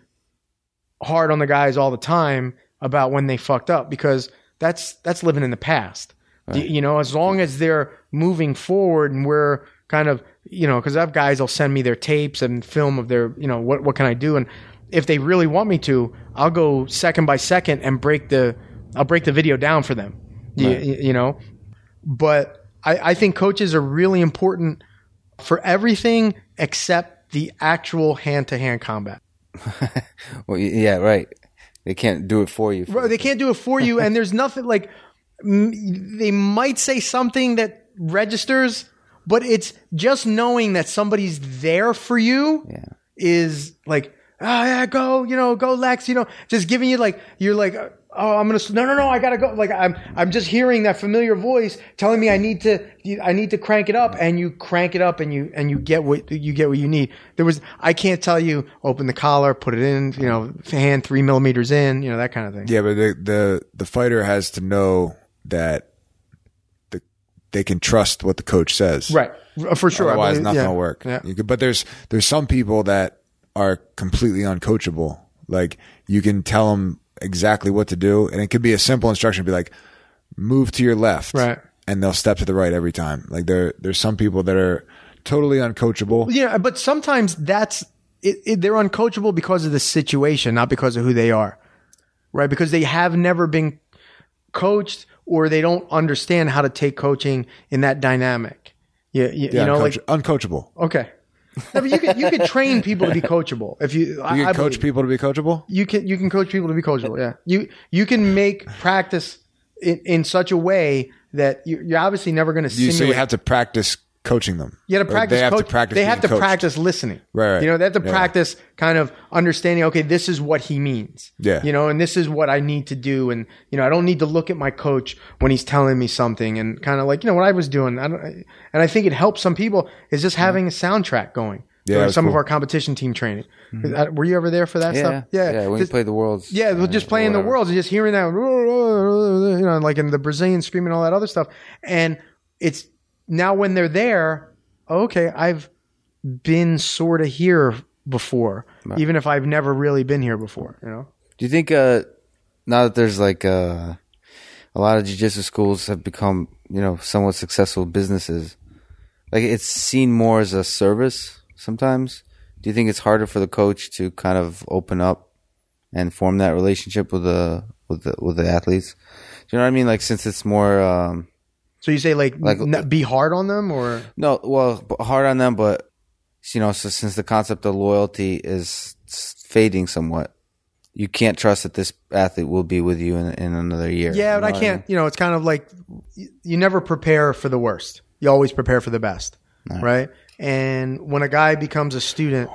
[SPEAKER 3] hard on the guys all the time about when they fucked up, because that's, that's living in the past.
[SPEAKER 2] Right.
[SPEAKER 3] You, you know, as long as they're moving forward and we're kind of, you know, because I have guys will send me their tapes and film of their, you know, what what can I do? And if they really want me to, I'll go second by second and break the, I'll break the video down for them. You,
[SPEAKER 2] Right.
[SPEAKER 3] you, you know, but I, I think coaches are really important for everything except the actual hand to hand combat.
[SPEAKER 2] Well, yeah, right. They can't do it for you.
[SPEAKER 3] Bro, they can't do it for you, and there's nothing like m- they might say something that registers, but it's just knowing that somebody's there for you
[SPEAKER 2] Yeah.
[SPEAKER 3] is like, oh yeah, go, you know, go Lex, you know, just giving you like, you're like, oh, I'm gonna no, no, no, I gotta go. Like I'm, I'm just hearing that familiar voice telling me I need to, I need to crank it up, and you crank it up, and you and you get what you get what you need. There was, I can't tell you open the collar, put it in, you know, hand three millimeters in, you know, that kind of thing.
[SPEAKER 4] Yeah, but the the the fighter has to know that the they can trust what the coach says,
[SPEAKER 3] Right, for sure.
[SPEAKER 4] Otherwise,
[SPEAKER 3] I believe,
[SPEAKER 4] nothing
[SPEAKER 3] yeah.
[SPEAKER 4] will work.
[SPEAKER 3] Yeah.
[SPEAKER 4] You could, but there's there's some people that are completely uncoachable. Like you can tell them exactly what to do, and it could be a simple instruction, be like, move to your left,
[SPEAKER 3] Right,
[SPEAKER 4] and they'll step to the right every time. Like there there's some people that are totally uncoachable.
[SPEAKER 3] Yeah, but sometimes that's it, it, they're uncoachable because of the situation, not because of who they are, right? Because they have never been coached, or they don't understand how to take coaching in that dynamic. Yeah, you,
[SPEAKER 4] Yeah,
[SPEAKER 3] you know,
[SPEAKER 4] uncoach-
[SPEAKER 3] like
[SPEAKER 4] uncoachable.
[SPEAKER 3] okay, no, but you can you can train people to be coachable if you.
[SPEAKER 4] You
[SPEAKER 3] I,
[SPEAKER 4] can
[SPEAKER 3] I
[SPEAKER 4] coach
[SPEAKER 3] believe.
[SPEAKER 4] people to be coachable.
[SPEAKER 3] You can you can coach people to be coachable. Yeah, you you can make practice in, in such a way that you, you're obviously never going to
[SPEAKER 4] You,
[SPEAKER 3] simulate.
[SPEAKER 4] so you have to practice coaching them.
[SPEAKER 3] You got to
[SPEAKER 4] Or
[SPEAKER 3] practice.
[SPEAKER 4] They have
[SPEAKER 3] coach,
[SPEAKER 4] to practice.
[SPEAKER 3] They have to
[SPEAKER 4] being coached.
[SPEAKER 3] practice listening.
[SPEAKER 4] Right, right.
[SPEAKER 3] You know, they have to
[SPEAKER 4] Yeah.
[SPEAKER 3] practice kind of understanding. Okay, this is what he means.
[SPEAKER 4] Yeah.
[SPEAKER 3] You know, and this is what I need to do. And you know, I don't need to look at my coach when he's telling me something. And kind of like you know what I was doing. I don't, and I think it helps some people is just having a soundtrack going.
[SPEAKER 4] Yeah,
[SPEAKER 3] during
[SPEAKER 4] that's
[SPEAKER 3] some of
[SPEAKER 4] cool.
[SPEAKER 3] our competition team training. Uh, Were you ever there for that
[SPEAKER 2] Yeah,
[SPEAKER 3] stuff?
[SPEAKER 2] yeah. When you
[SPEAKER 3] Just-
[SPEAKER 2] play the Worlds,
[SPEAKER 3] yeah,
[SPEAKER 2] uh,
[SPEAKER 3] just playing the
[SPEAKER 2] whatever.
[SPEAKER 3] Worlds and just hearing that, you know, like in the Brazilian screaming all that other stuff. And it's now when they're there, okay, I've been sort of here before,
[SPEAKER 2] Right.
[SPEAKER 3] even if I've never really been here before, you know?
[SPEAKER 2] Do you think uh, now that there's like uh, a lot of jiu-jitsu schools have become, you know, somewhat successful businesses, like it's seen more as a service sometimes? Do you think it's harder for the coach to kind of open up and form that relationship with the with the with the athletes? Do you know what I mean? Like since it's more um,
[SPEAKER 3] So you say like,
[SPEAKER 2] Like-
[SPEAKER 3] n- be hard on them or?
[SPEAKER 2] no, well, b- hard on them, but you know, so since the concept of loyalty is fading somewhat, you can't trust that this athlete will be with you in, in another year.
[SPEAKER 3] Yeah,
[SPEAKER 2] You
[SPEAKER 3] but I
[SPEAKER 2] know what
[SPEAKER 3] can't,
[SPEAKER 2] mean?
[SPEAKER 3] you know, it's kind of like you, you never prepare for the worst. You always prepare for the best, right? And when a guy becomes a student,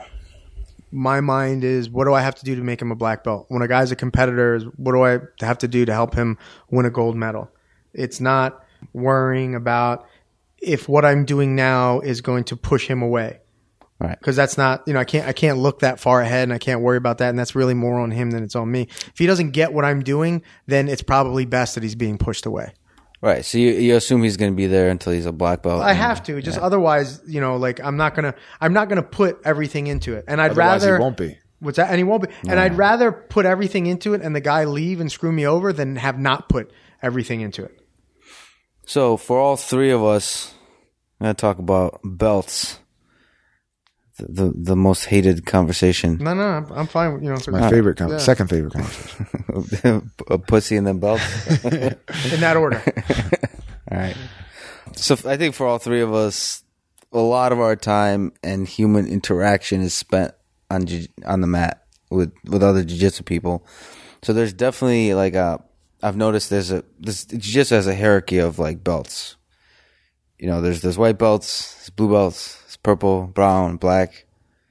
[SPEAKER 3] my mind is, what do I have to do to make him a black belt? When a guy's a competitor, is what do I have to do to help him win a gold medal? It's not worrying about if what I'm doing now is going to push him away.
[SPEAKER 2] Right.
[SPEAKER 3] Because that's not, you know, I can't, I can't look that far ahead, and I can't worry about that. And that's really more on him than it's on me. If he doesn't get what I'm doing, then it's probably best that he's being pushed away.
[SPEAKER 2] Right. So you, you assume he's going to be there until he's a black belt.
[SPEAKER 3] I have to, just otherwise, you know, like I'm not gonna, I'm not gonna put everything into it. And I'd
[SPEAKER 4] Otherwise,
[SPEAKER 3] rather
[SPEAKER 4] he won't be.
[SPEAKER 3] What's that? And he won't be. And I'd rather put everything into it and the guy leave and screw me over than have not put everything into it.
[SPEAKER 2] So for all three of us, I'm going to talk about belts. The, the the most hated conversation.
[SPEAKER 3] No, no, I'm, I'm fine. with- You know, it's
[SPEAKER 4] My favorite, con- second favorite conversation.
[SPEAKER 2] A pussy and then belts.
[SPEAKER 3] in that order.
[SPEAKER 2] All right. So I think for all three of us, a lot of our time and human interaction is spent on jiu- on the mat with, with other jiu-jitsu people. So there's definitely like a, I've noticed there's a, this jiu-jitsu has a hierarchy of like belts. You know, there's there's white belts, there's blue belts, there's purple, brown, black,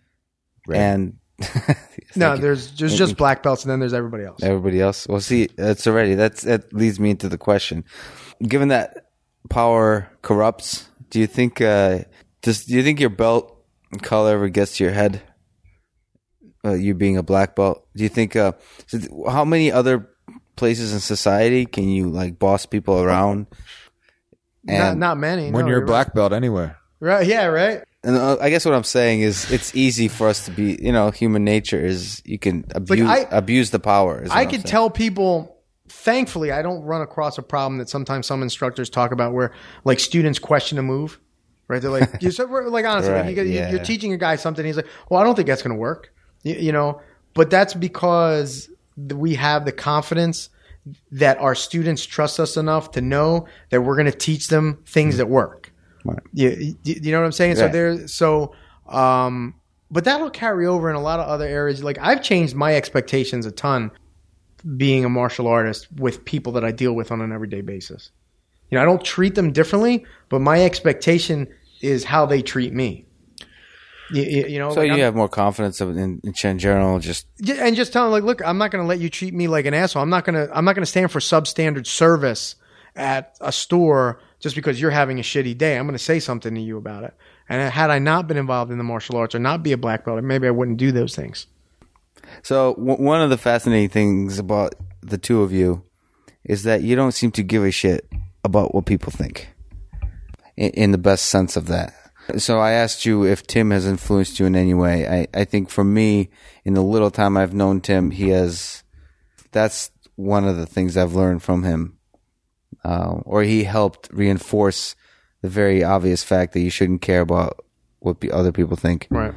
[SPEAKER 2] and
[SPEAKER 3] No, there's there's just black belts and then there's everybody else.
[SPEAKER 2] everybody else. Well, see, that's already that's that leads me into the question. Given that power corrupts, do you think uh, does do you think your belt color ever gets to your head? Uh, you being a black belt, do you think? Uh, so th- how many other places in society can you like boss people around?
[SPEAKER 3] Not
[SPEAKER 2] And
[SPEAKER 3] not many.
[SPEAKER 4] When
[SPEAKER 3] no,
[SPEAKER 4] you're a
[SPEAKER 3] right.
[SPEAKER 4] black belt anywhere.
[SPEAKER 3] Right? Yeah, right.
[SPEAKER 2] and uh, I guess what I'm saying is it's easy for us to be. You know, human nature is you can abuse
[SPEAKER 3] I-
[SPEAKER 2] abuse the power. is what
[SPEAKER 3] I
[SPEAKER 2] I'm
[SPEAKER 3] could
[SPEAKER 2] saying.
[SPEAKER 3] tell people. Thankfully, I don't run across a problem that sometimes some instructors talk about where like students question a move, right? They're like, you so we're, like honestly, like,
[SPEAKER 2] Right,
[SPEAKER 3] you, get- you-
[SPEAKER 2] yeah.
[SPEAKER 3] you're teaching a guy something. He's like, well, I don't think that's going to work, you, you know. But that's because we have the confidence that our students trust us enough to know that we're going to teach them things that work.
[SPEAKER 2] Right.
[SPEAKER 3] You, you, you know what I'm saying? So
[SPEAKER 2] Right.
[SPEAKER 3] there, so, um, but that'll carry over in a lot of other areas. Like I've changed my expectations a ton being a martial artist with people that I deal with on an everyday basis. You know, I don't treat them differently, but my expectation is how they treat me. You, you, you know,
[SPEAKER 2] So
[SPEAKER 3] like
[SPEAKER 2] you
[SPEAKER 3] I'm-
[SPEAKER 2] have more confidence of- in, in general. Just
[SPEAKER 3] Yeah, and just tell them like, look, I'm not going to let you treat me like an asshole. I'm not going to. I'm not going to stand for substandard service at a store just because you're having a shitty day. I'm going to say something to you about it. And had I not been involved in the martial arts or not be a black belt, maybe I wouldn't do those things.
[SPEAKER 2] so w- one of the fascinating things about the two of you is that you don't seem to give a shit about what people think, in, in the best sense of that. So I asked you if Tim has influenced you in any way. I, I think for me, in the little time I've known Tim, he has. That's one of the things I've learned from him. Uh, or he helped reinforce the very obvious fact that you shouldn't care about what pe- other people think.
[SPEAKER 3] Right.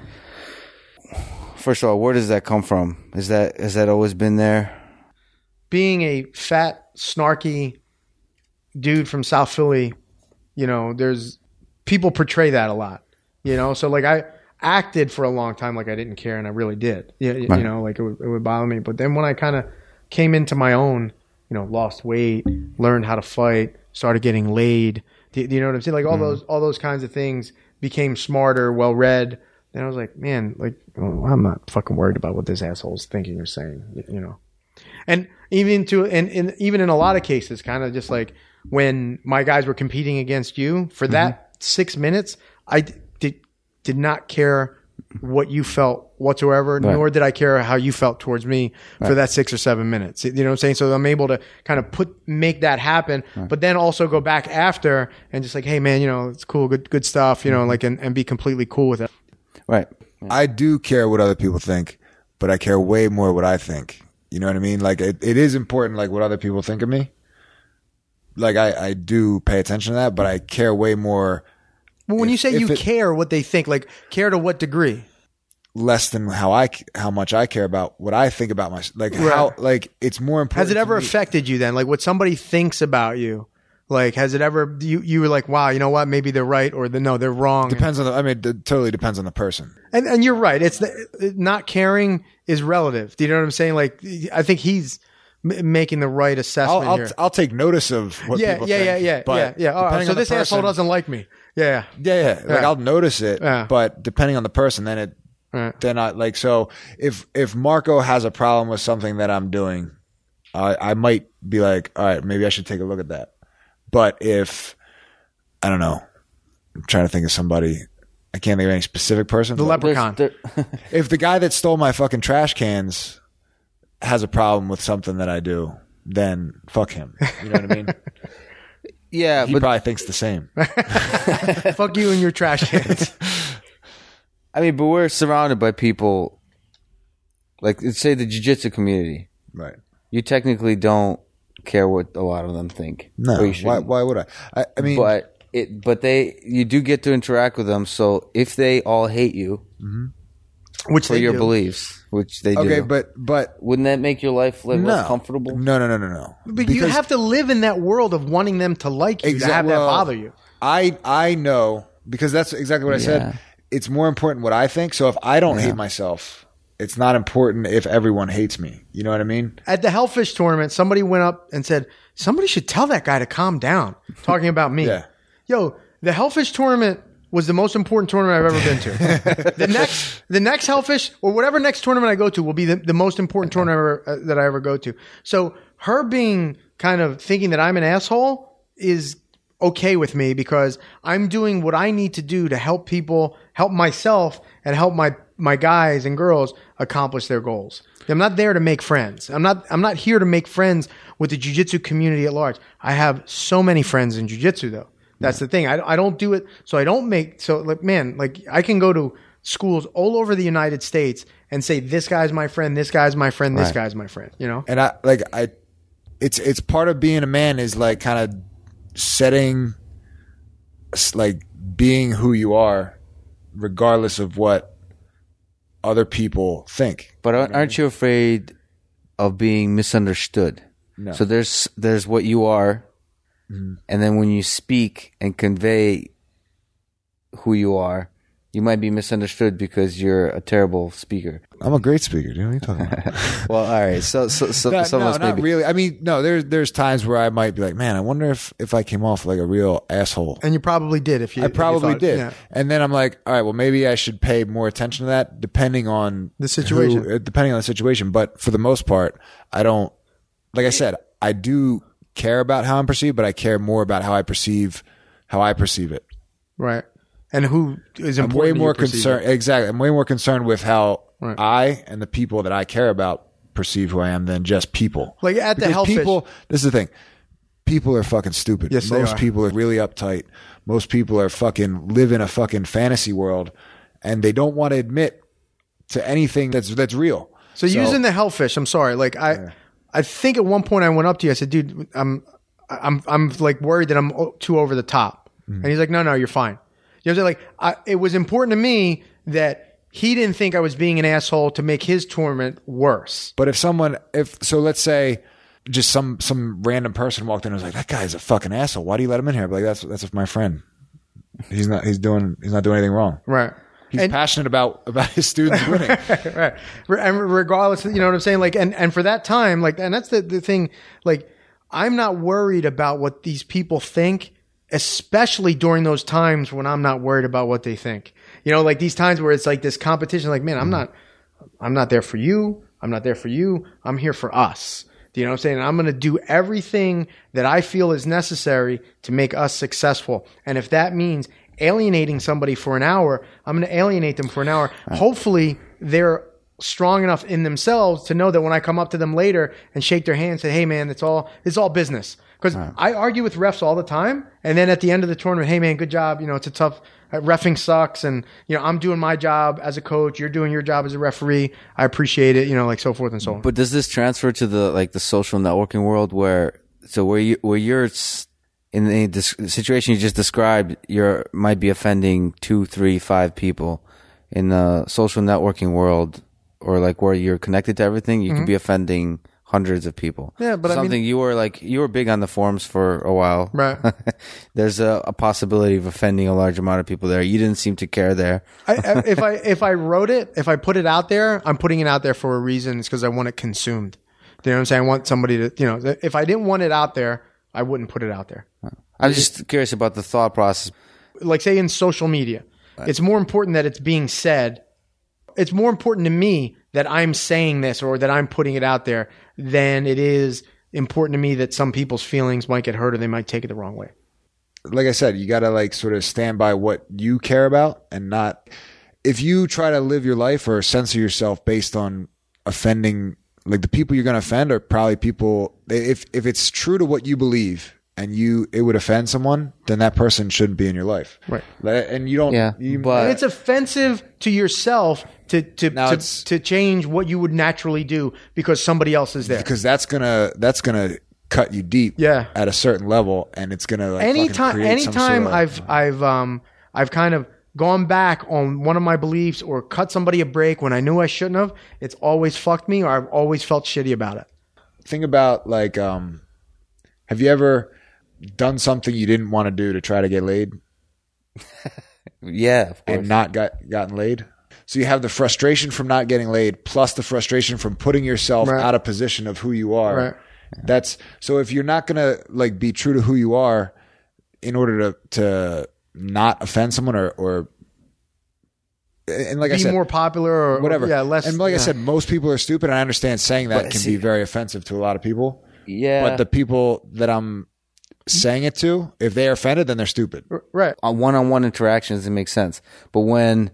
[SPEAKER 2] First of all, where does that come from? Is that has that always been there?
[SPEAKER 3] Being a fat, snarky dude from South Philly, you know, there's people portray that a lot, you know? So like I acted for a long time like I didn't care, and I really did. You, you
[SPEAKER 2] Right.
[SPEAKER 3] know, like it would, it would bother me. But then when I kind of came into my own, you know, lost weight, learned how to fight, started getting laid, do, do you know what I'm saying? Like all those all those kinds of things, became smarter, well-read. Then I was like, man, like well, I'm not fucking worried about what this asshole's thinking or saying, you, you know? And even to and, and even in a lot of cases, kind of just like when my guys were competing against you for that six minutes, I d- did did not care what you felt whatsoever,
[SPEAKER 2] Right.
[SPEAKER 3] nor did I care how you felt towards me for
[SPEAKER 2] Right.
[SPEAKER 3] that six or seven minutes. You know what I'm saying? So I'm able to kind of put make that happen, but then also go back after and just like, hey man, you know, it's cool, good good stuff, you know, like and, and be completely cool with it.
[SPEAKER 2] Right.
[SPEAKER 4] I do care what other people think, but I care way more what I think. You know what I mean? Like it, it is important, like what other people think of me. Like I, I do pay attention to that, but I care way more
[SPEAKER 3] But when
[SPEAKER 4] If-
[SPEAKER 3] you say
[SPEAKER 4] if
[SPEAKER 3] you
[SPEAKER 4] it-
[SPEAKER 3] care what they think, like care to what degree?
[SPEAKER 4] less than how I how much I care about what I think about my like how
[SPEAKER 3] Right.
[SPEAKER 4] like it's more important.
[SPEAKER 3] Has it
[SPEAKER 4] to
[SPEAKER 3] ever
[SPEAKER 4] me-
[SPEAKER 3] affected you then? Like what somebody thinks about you? Like has it ever you you were like, wow, you know what? Maybe they're right or the, no, they're wrong.
[SPEAKER 4] Depends on the. I mean, it totally depends on the person.
[SPEAKER 3] And and you're right. It's the, not caring is relative. Do you know what I'm saying? Like I think he's m- making the right
[SPEAKER 4] I'll
[SPEAKER 3] assessment
[SPEAKER 4] I'll,
[SPEAKER 3] here.
[SPEAKER 4] I'll take notice of what
[SPEAKER 3] yeah,
[SPEAKER 4] people
[SPEAKER 3] yeah,
[SPEAKER 4] think.
[SPEAKER 3] yeah, yeah,
[SPEAKER 4] but
[SPEAKER 3] yeah, yeah. Oh,
[SPEAKER 4] depending
[SPEAKER 3] so
[SPEAKER 4] on the
[SPEAKER 3] this asshole
[SPEAKER 4] person-
[SPEAKER 3] doesn't like me. Yeah,
[SPEAKER 4] Yeah, yeah. Like
[SPEAKER 3] Yeah.
[SPEAKER 4] I'll notice it,
[SPEAKER 3] Yeah.
[SPEAKER 4] but depending on the person, then it
[SPEAKER 3] yeah.
[SPEAKER 4] then I like so if if Marco has a problem with something that I'm doing, I I might be like, all right, maybe I should take a look at that. But if I don't know, I'm trying to think of somebody. I can't think of any specific person.
[SPEAKER 3] The
[SPEAKER 4] but
[SPEAKER 3] leprechaun.
[SPEAKER 2] There's- there-
[SPEAKER 4] if the guy that stole my fucking trash cans has a problem with something that I do, then fuck him. You know what I mean?
[SPEAKER 2] yeah,
[SPEAKER 4] He
[SPEAKER 2] but
[SPEAKER 4] probably thinks the same.
[SPEAKER 3] Fuck you and your trash cans.
[SPEAKER 2] I mean, but we're surrounded by people, like let's say the jiu-jitsu community.
[SPEAKER 4] Right.
[SPEAKER 2] You technically don't care what a lot of them think.
[SPEAKER 4] No.
[SPEAKER 2] Or you
[SPEAKER 4] Why,
[SPEAKER 2] shouldn't.
[SPEAKER 4] why would I? I, I mean,
[SPEAKER 2] but it, but they, you do get to interact with them. So if they all hate you
[SPEAKER 3] Which
[SPEAKER 2] for
[SPEAKER 3] they
[SPEAKER 2] your
[SPEAKER 3] do.
[SPEAKER 2] beliefs, which they
[SPEAKER 4] okay,
[SPEAKER 2] do,
[SPEAKER 4] but but
[SPEAKER 2] wouldn't that make your life live less
[SPEAKER 4] no,
[SPEAKER 2] comfortable?
[SPEAKER 4] No, no, no, no, no.
[SPEAKER 3] But you have to live in that world of wanting them to like you
[SPEAKER 4] Exact-
[SPEAKER 3] to have
[SPEAKER 4] well,
[SPEAKER 3] that bother you.
[SPEAKER 4] I I know because that's exactly what I
[SPEAKER 2] Yeah.
[SPEAKER 4] said. It's more important what I think. So if I don't hate myself, it's not important if everyone hates me. You know what I mean?
[SPEAKER 3] At the Hellfish tournament, somebody went up and said, somebody should tell that guy to calm down, talking about me.
[SPEAKER 4] Yeah.
[SPEAKER 3] Yo, the Hellfish tournament was the most important tournament I've ever been to. the next, the next Hellfish or whatever next tournament I go to will be the, the most important tournament ever, uh, that I ever go to. So her being kind of thinking that I'm an asshole is okay with me because I'm doing what I need to do to help people, help myself, and help my my guys and girls accomplish their goals. I'm not there to make friends. I'm not I'm not here to make friends with the jiu-jitsu community at large. I have so many friends in jiu-jitsu though. That's the thing. I, I don't do it. So I don't make, so like, man, like I can go to schools all over the United States and say, this guy's my friend, this guy's my friend, this
[SPEAKER 2] Right.
[SPEAKER 3] guy's my friend, you know?
[SPEAKER 4] And I like I, it's it's part of being a man is like kind of setting, like being who you are, regardless of what other people think.
[SPEAKER 2] But aren't aren't you afraid of being misunderstood?
[SPEAKER 4] No.
[SPEAKER 2] So there's there's what you are, and then when you speak and convey who you are, you might be misunderstood because you're a terrible speaker.
[SPEAKER 4] I'm a great speaker. Dude. What are you talking about?
[SPEAKER 2] Well, all right. So, so, so
[SPEAKER 4] no,
[SPEAKER 2] some
[SPEAKER 4] no,
[SPEAKER 2] of us
[SPEAKER 4] not
[SPEAKER 2] maybe.
[SPEAKER 4] really. I mean, no. There's there's times where I might be like, man, I wonder if if I came off like a real asshole.
[SPEAKER 3] And you probably did. If you,
[SPEAKER 4] I probably
[SPEAKER 3] if you thought,
[SPEAKER 4] did.
[SPEAKER 3] Yeah.
[SPEAKER 4] And then I'm like, all right, well, maybe I should pay more attention to that, depending on
[SPEAKER 3] The situation.
[SPEAKER 4] who- uh, depending on the situation. But for the most part, I don't. Like I said, I do care about how I'm perceived, but I care more about how I perceive how I perceive it.
[SPEAKER 3] Right. And who is
[SPEAKER 4] I'm
[SPEAKER 3] important?
[SPEAKER 4] way
[SPEAKER 3] to
[SPEAKER 4] more
[SPEAKER 3] you perceiving.
[SPEAKER 4] concerned. Exactly. I'm way more concerned with how
[SPEAKER 3] Right.
[SPEAKER 4] I and the people that I care about perceive who I am than just people.
[SPEAKER 3] Like at the
[SPEAKER 4] Because
[SPEAKER 3] Hellfish.
[SPEAKER 4] people, this is the thing. People are fucking stupid.
[SPEAKER 3] Yes, they
[SPEAKER 4] Most
[SPEAKER 3] are.
[SPEAKER 4] people are really uptight. Most people are fucking live in a fucking fantasy world, and they don't want to admit to anything that's that's real.
[SPEAKER 3] So, using the Hellfish, I'm sorry. Like I, I think at one point I went up to you. I said, "Dude, I'm, I'm, I'm like worried that I'm o- too over the top."
[SPEAKER 4] Mm-hmm.
[SPEAKER 3] And he's like, "No, no, you're fine." You know what I'm saying? Like, I, it was important to me that he didn't think I was being an asshole to make his tournament worse.
[SPEAKER 4] But if someone, if so, let's say just some some random person walked in and was like, "That guy's a fucking asshole. Why do you let him in here?" I'd be like, "That's that's my friend. He's not. He's doing. He's not doing anything wrong.
[SPEAKER 3] Right.
[SPEAKER 4] He's
[SPEAKER 3] And-
[SPEAKER 4] passionate about about his students winning."
[SPEAKER 3] right. Re- And regardless, you know what I'm saying? Like, and, and for that time, like, and that's the, the thing, like, I'm not worried about what these people think, especially during those times when I'm not worried about what they think. You know, like these times where it's like this competition, like, man, I'm not, I'm not there for you. I'm not there for you. I'm here for us. Do you know what I'm saying? And I'm going to do everything that I feel is necessary to make us successful. And if that means alienating somebody for an hour, I'm going to alienate them for an hour. Hopefully they're strong enough in themselves to know that when I come up to them later and shake their hand and say, "Hey man, it's all, it's all business." Because I argue with refs all the time. And then at the end of the tournament, "Hey man, good job. You know, it's a tough, uh, reffing sucks. And, you know, I'm doing my job as a coach. You're doing your job as a referee. I appreciate it," you know, like so forth and so on.
[SPEAKER 2] But does this transfer to the like the social networking world where so where you where you're s- in the dis- situation you just described, you might be offending two, three, five people in the social networking world, or like where you're connected to everything, you could be offending hundreds of people.
[SPEAKER 3] Yeah, but I
[SPEAKER 2] something
[SPEAKER 3] mean-
[SPEAKER 2] you were like you were big on the forums for a while,
[SPEAKER 3] Right.
[SPEAKER 2] There's a, a possibility of offending a large amount of people there. You didn't seem to care there.
[SPEAKER 3] I, I- if I if I wrote it, if I put it out there, I'm putting it out there for a reason. It's because I want it consumed. You know what I'm saying? I want somebody to, you know, if I didn't want it out there, I wouldn't put it out there.
[SPEAKER 2] I'm just curious about the thought process.
[SPEAKER 3] Like say in social media, it's more important that it's being said. It's more important to me that I'm saying this or that I'm putting it out there than it is important to me that some people's feelings might get hurt or they might take it the wrong way.
[SPEAKER 4] Like I said, you got to like sort of stand by what you care about and not. If you try to live your life or censor yourself based on offending, like the people you're going to offend are probably people. If if it's true to what you believe and you it would offend someone, then that person shouldn't be in your life.
[SPEAKER 3] Right.
[SPEAKER 4] Like, and you don't.
[SPEAKER 2] Yeah,
[SPEAKER 4] you,
[SPEAKER 2] but-
[SPEAKER 3] And it's offensive to yourself to to
[SPEAKER 4] Now
[SPEAKER 3] to,
[SPEAKER 4] it's-
[SPEAKER 3] to change what you would naturally do because somebody else is there.
[SPEAKER 4] because that's gonna that's gonna cut you deep.
[SPEAKER 3] Yeah.
[SPEAKER 4] At a certain level, and it's gonna like fucking
[SPEAKER 3] anytime
[SPEAKER 4] create some
[SPEAKER 3] anytime
[SPEAKER 4] sort of-
[SPEAKER 3] I've I've um I've kind of gone back on one of my beliefs or cut somebody a break when I knew I shouldn't have, it's always fucked me or I've always felt shitty about it.
[SPEAKER 4] think about like um, have you ever done something you didn't want to do to try to get laid?
[SPEAKER 2] Yeah, of course.
[SPEAKER 4] And not got gotten laid. So you have the frustration from not getting laid plus the frustration from putting yourself
[SPEAKER 3] Right.
[SPEAKER 4] out of position of who you are.
[SPEAKER 3] Right.
[SPEAKER 4] That's so if you're not gonna like be true to who you are in order to to not offend someone or or and like I
[SPEAKER 3] Be
[SPEAKER 4] said,
[SPEAKER 3] more popular or
[SPEAKER 4] whatever.
[SPEAKER 3] Or, yeah, less.
[SPEAKER 4] and like
[SPEAKER 3] yeah.
[SPEAKER 4] I said, most people are stupid. And I understand saying that
[SPEAKER 2] But
[SPEAKER 4] can
[SPEAKER 2] see-
[SPEAKER 4] be very offensive to a lot of people.
[SPEAKER 2] yeah.
[SPEAKER 4] But the people that I'm saying it to, if they're offended, then they're stupid.
[SPEAKER 3] right.
[SPEAKER 2] on one-on-one interactions, it makes sense. But when,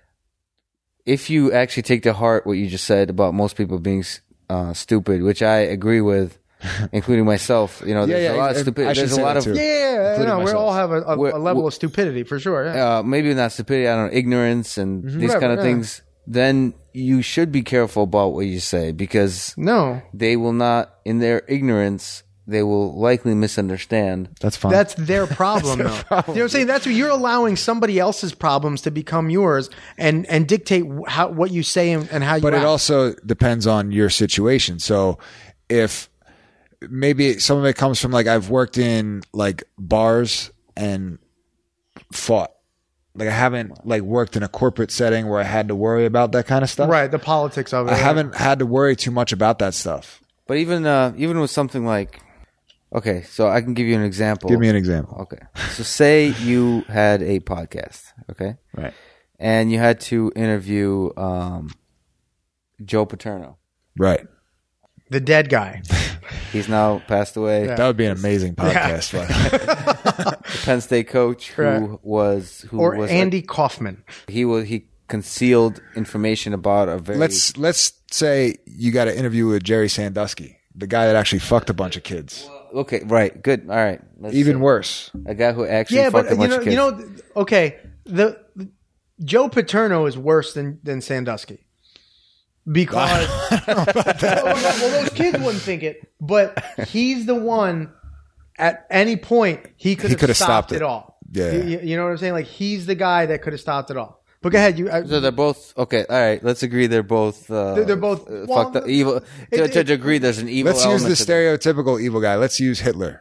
[SPEAKER 2] if you actually take to heart what you just said about most people being uh, stupid, which I agree with, including myself, you know, there's
[SPEAKER 4] yeah,
[SPEAKER 2] a lot of
[SPEAKER 4] I- I
[SPEAKER 2] stupid.
[SPEAKER 4] should
[SPEAKER 2] There's a
[SPEAKER 4] say
[SPEAKER 2] lot
[SPEAKER 4] that
[SPEAKER 2] of
[SPEAKER 4] too.
[SPEAKER 3] Yeah,
[SPEAKER 4] Including
[SPEAKER 3] no, we
[SPEAKER 4] myself.
[SPEAKER 3] all have a, a,
[SPEAKER 2] We're-
[SPEAKER 3] a level
[SPEAKER 2] we're-
[SPEAKER 3] of stupidity for sure. Yeah.
[SPEAKER 2] uh, maybe not stupidity. I don't know, ignorance and these
[SPEAKER 3] Whatever,
[SPEAKER 2] kind of
[SPEAKER 3] yeah.
[SPEAKER 2] things. Then you should be careful about what you say because
[SPEAKER 3] no,
[SPEAKER 2] they will not, in their ignorance, they will likely misunderstand.
[SPEAKER 4] That's fine.
[SPEAKER 3] that's their problem, though. You know what I'm saying? That's what you're allowing somebody else's problems to become yours and and dictate how what you say and, and how you.
[SPEAKER 4] but it
[SPEAKER 3] act.
[SPEAKER 4] also depends on your situation. So if maybe some of it comes from like I've worked in like bars and fought like I haven't like worked in a corporate setting where I had to worry about that kind of stuff.
[SPEAKER 3] Right, the politics of it.
[SPEAKER 4] I haven't had to worry too much about that stuff.
[SPEAKER 2] But even uh, even with something like, okay, so I can give you an example.
[SPEAKER 4] Give me an example.
[SPEAKER 2] Okay, so say you had a podcast, okay,
[SPEAKER 4] Right.
[SPEAKER 2] and you had to interview um, Joe Paterno.
[SPEAKER 4] Right.
[SPEAKER 3] The dead guy.
[SPEAKER 2] He's now passed away.
[SPEAKER 3] Yeah.
[SPEAKER 4] That would be an amazing podcast.
[SPEAKER 2] The Penn State coach who
[SPEAKER 3] Right.
[SPEAKER 2] was who
[SPEAKER 3] Or
[SPEAKER 2] was
[SPEAKER 3] Andy Kaufman.
[SPEAKER 2] he was he concealed information about a very
[SPEAKER 4] let's let's say you got an interview with Jerry Sandusky, the guy that actually fucked a bunch of kids.
[SPEAKER 2] okay right good all right let's
[SPEAKER 4] Even
[SPEAKER 2] say
[SPEAKER 4] worse.
[SPEAKER 2] a guy who actually
[SPEAKER 3] Yeah,
[SPEAKER 2] fucked
[SPEAKER 3] but
[SPEAKER 2] a bunch
[SPEAKER 3] you know,
[SPEAKER 2] of kids.
[SPEAKER 3] you know, okay, the, the Joe Paterno is worse than than Sandusky because well, well, those kids wouldn't think it, but he's the one. At any point, he could
[SPEAKER 4] He
[SPEAKER 3] have
[SPEAKER 4] could have
[SPEAKER 3] stopped,
[SPEAKER 4] stopped
[SPEAKER 3] it
[SPEAKER 4] it.
[SPEAKER 3] all.
[SPEAKER 4] Yeah.
[SPEAKER 3] you, you know what I'm saying? Like he's the guy that could have stopped it all. But go ahead, you. I,
[SPEAKER 2] So they're both okay. All right, let's agree they're both. Uh,
[SPEAKER 3] They're- they're both-
[SPEAKER 2] uh,
[SPEAKER 3] well,
[SPEAKER 2] fucked up, evil.
[SPEAKER 3] it-
[SPEAKER 2] to,
[SPEAKER 3] it-
[SPEAKER 2] to agree, there's an evil.
[SPEAKER 4] Let's use the
[SPEAKER 2] element to them.
[SPEAKER 4] stereotypical evil guy. Let's use Hitler.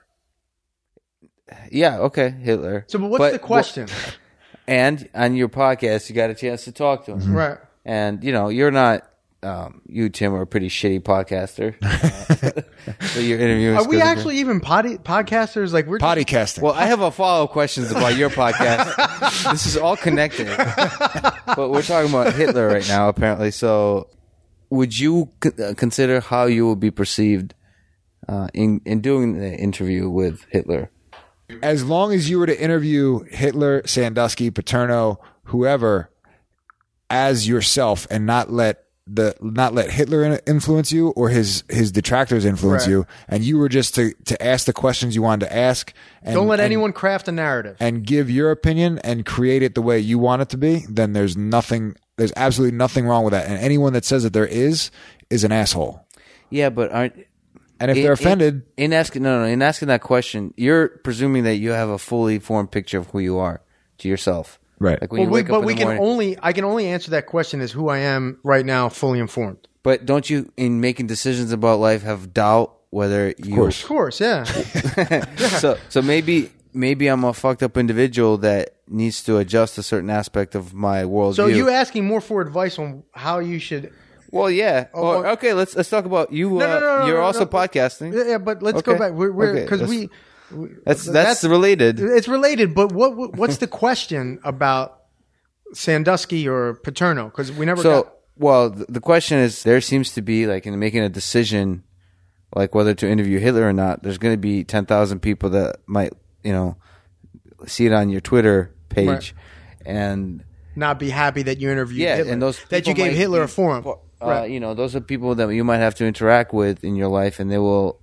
[SPEAKER 2] Yeah. Okay. Hitler.
[SPEAKER 3] so, but what's
[SPEAKER 2] But-
[SPEAKER 3] the question?
[SPEAKER 2] And on your podcast, you got a chance to talk to him,
[SPEAKER 3] Right.
[SPEAKER 2] and you know you're not. Um, you Tim are a pretty shitty podcaster. Uh, so you're interviewing.
[SPEAKER 3] Are we actually even potty, podcasters? Like we're
[SPEAKER 4] Potty casting.
[SPEAKER 2] Well, I have a follow up questions about your podcast. This is all connected, but we're talking about Hitler right now, apparently. So, would you c- uh, consider how you will be perceived uh, in in doing the interview with Hitler?
[SPEAKER 4] As long as you were to interview Hitler, Sandusky, Paterno, whoever, as yourself, and not let the not let Hitler in- influence you or his his detractors influence
[SPEAKER 3] Right.
[SPEAKER 4] you, and you were just to to ask the questions you wanted to ask. And,
[SPEAKER 3] don't let
[SPEAKER 4] and-
[SPEAKER 3] anyone craft a narrative.
[SPEAKER 4] and give your opinion and create it the way you want it to be. Then there's nothing. There's absolutely nothing wrong with that. And anyone that says that there is is an asshole.
[SPEAKER 2] Yeah, but aren't
[SPEAKER 4] And if
[SPEAKER 2] in-
[SPEAKER 4] they're offended,
[SPEAKER 2] in, in asking no no in asking that question, you're presuming that you have a fully formed picture of who you are to yourself.
[SPEAKER 4] Right.
[SPEAKER 2] Like when
[SPEAKER 3] Well,
[SPEAKER 2] you
[SPEAKER 3] we,
[SPEAKER 2] wake
[SPEAKER 3] but
[SPEAKER 2] up in
[SPEAKER 3] we
[SPEAKER 2] the
[SPEAKER 3] can
[SPEAKER 2] morning.
[SPEAKER 3] only I can only answer that question as who I am right now, fully informed.
[SPEAKER 2] But don't you, in making decisions about life, have doubt whether you?
[SPEAKER 4] course.
[SPEAKER 3] Of course, yeah.
[SPEAKER 2] So, so maybe, maybe I'm a fucked up individual that needs to adjust a certain aspect of my worldview.
[SPEAKER 3] So you asking more for advice on how you should?
[SPEAKER 2] Well, yeah.
[SPEAKER 3] Oh,
[SPEAKER 2] Well,
[SPEAKER 3] well-
[SPEAKER 2] okay, let's let's talk about you.
[SPEAKER 3] No,
[SPEAKER 2] uh,
[SPEAKER 3] no, no, no,
[SPEAKER 2] you're
[SPEAKER 3] no,
[SPEAKER 2] also
[SPEAKER 3] no.
[SPEAKER 2] podcasting.
[SPEAKER 3] Yeah, yeah, but let's
[SPEAKER 2] Okay.
[SPEAKER 3] go back. We're
[SPEAKER 2] Okay,
[SPEAKER 3] because
[SPEAKER 2] let's-
[SPEAKER 3] we.
[SPEAKER 2] That's that's related.
[SPEAKER 3] It's related, but what what- what's the question about Sandusky or Paterno? Because we never
[SPEAKER 2] So,
[SPEAKER 3] got.
[SPEAKER 2] well, th- the question is, there seems to be like in making a decision, like whether to interview Hitler or not. There's going to be ten thousand people that might, you know, see it on your Twitter page,
[SPEAKER 3] Right.
[SPEAKER 2] and
[SPEAKER 3] Not be happy that you interviewed
[SPEAKER 2] yeah,
[SPEAKER 3] Hitler.
[SPEAKER 2] and those
[SPEAKER 3] that you
[SPEAKER 2] people
[SPEAKER 3] gave
[SPEAKER 2] might
[SPEAKER 3] Hitler
[SPEAKER 2] be-
[SPEAKER 3] a forum.
[SPEAKER 2] Uh,
[SPEAKER 3] Right.
[SPEAKER 2] You know, those are people that you might have to interact with in your life, and they will,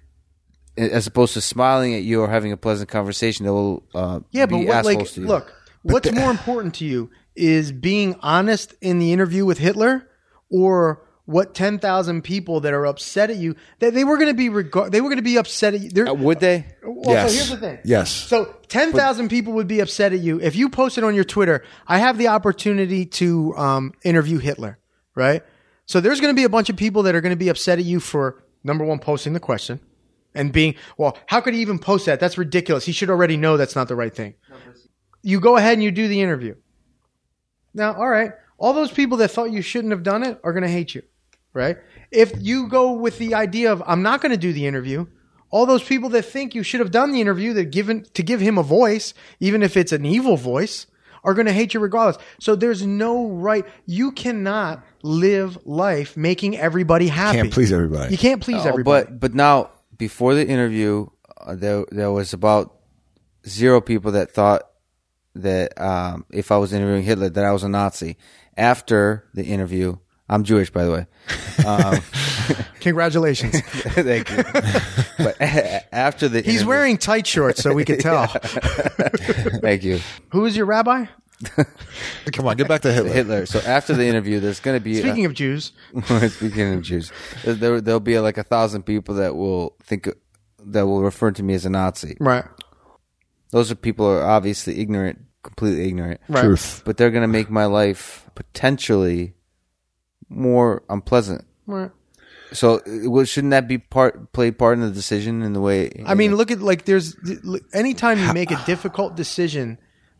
[SPEAKER 2] as opposed to smiling at you or having a pleasant conversation, they will uh,
[SPEAKER 3] Yeah, but
[SPEAKER 2] be
[SPEAKER 3] what,
[SPEAKER 2] assholes
[SPEAKER 3] like,
[SPEAKER 2] to you.
[SPEAKER 3] look, what's more important to you is being honest in the interview with Hitler, or what ten thousand people that are upset at you that they were going to be regard they were going to be upset at you. They're,
[SPEAKER 2] Uh, would they?
[SPEAKER 3] well,
[SPEAKER 4] yes,
[SPEAKER 3] so here's the thing.
[SPEAKER 4] yes.
[SPEAKER 3] So ten thousand people would be upset at you if you posted on your Twitter, I have the opportunity to um, interview Hitler, right? So there's going to be a bunch of people that are going to be upset at you for, number one, posting the question and being, well, how could he even post that? That's ridiculous. He should already know that's not the right thing. You go ahead and you do the interview. Now, all right, all those people that thought you shouldn't have done it are going to hate you, right? If you go with the idea of, I'm not going to do the interview, all those people that think you should have done the interview that given to give him a voice, even if it's an evil voice, are going to hate you regardless. So there's no right. You cannot live life making everybody happy.
[SPEAKER 4] Can't please everybody.
[SPEAKER 3] You can't please
[SPEAKER 2] Oh,
[SPEAKER 3] everybody.
[SPEAKER 2] But but now before the interview, uh, there there was about zero people that thought that um, if I was interviewing Hitler, that I was a Nazi. After the interview, I'm Jewish, by the way. Um,
[SPEAKER 3] Congratulations.
[SPEAKER 2] thank you. But after the
[SPEAKER 3] He's
[SPEAKER 2] interview-
[SPEAKER 3] wearing tight shorts, so we could tell.
[SPEAKER 2] Thank you,
[SPEAKER 3] Who is your rabbi?
[SPEAKER 4] Come on, get back to Hitler.
[SPEAKER 2] Hitler. So after the interview, there's going to be
[SPEAKER 3] Speaking of Jews,
[SPEAKER 2] Speaking of Jews, there there'll be like a thousand people that will think that will refer to me as a Nazi.
[SPEAKER 3] right?
[SPEAKER 2] Those are people who are obviously ignorant, completely ignorant.
[SPEAKER 3] Right.
[SPEAKER 4] Truth.
[SPEAKER 2] But they're going to make my life potentially more unpleasant.
[SPEAKER 3] Right.
[SPEAKER 2] So, uh, well, shouldn't that be part play part in the decision in the way?
[SPEAKER 3] I mean, look at like there's anytime you make a difficult decision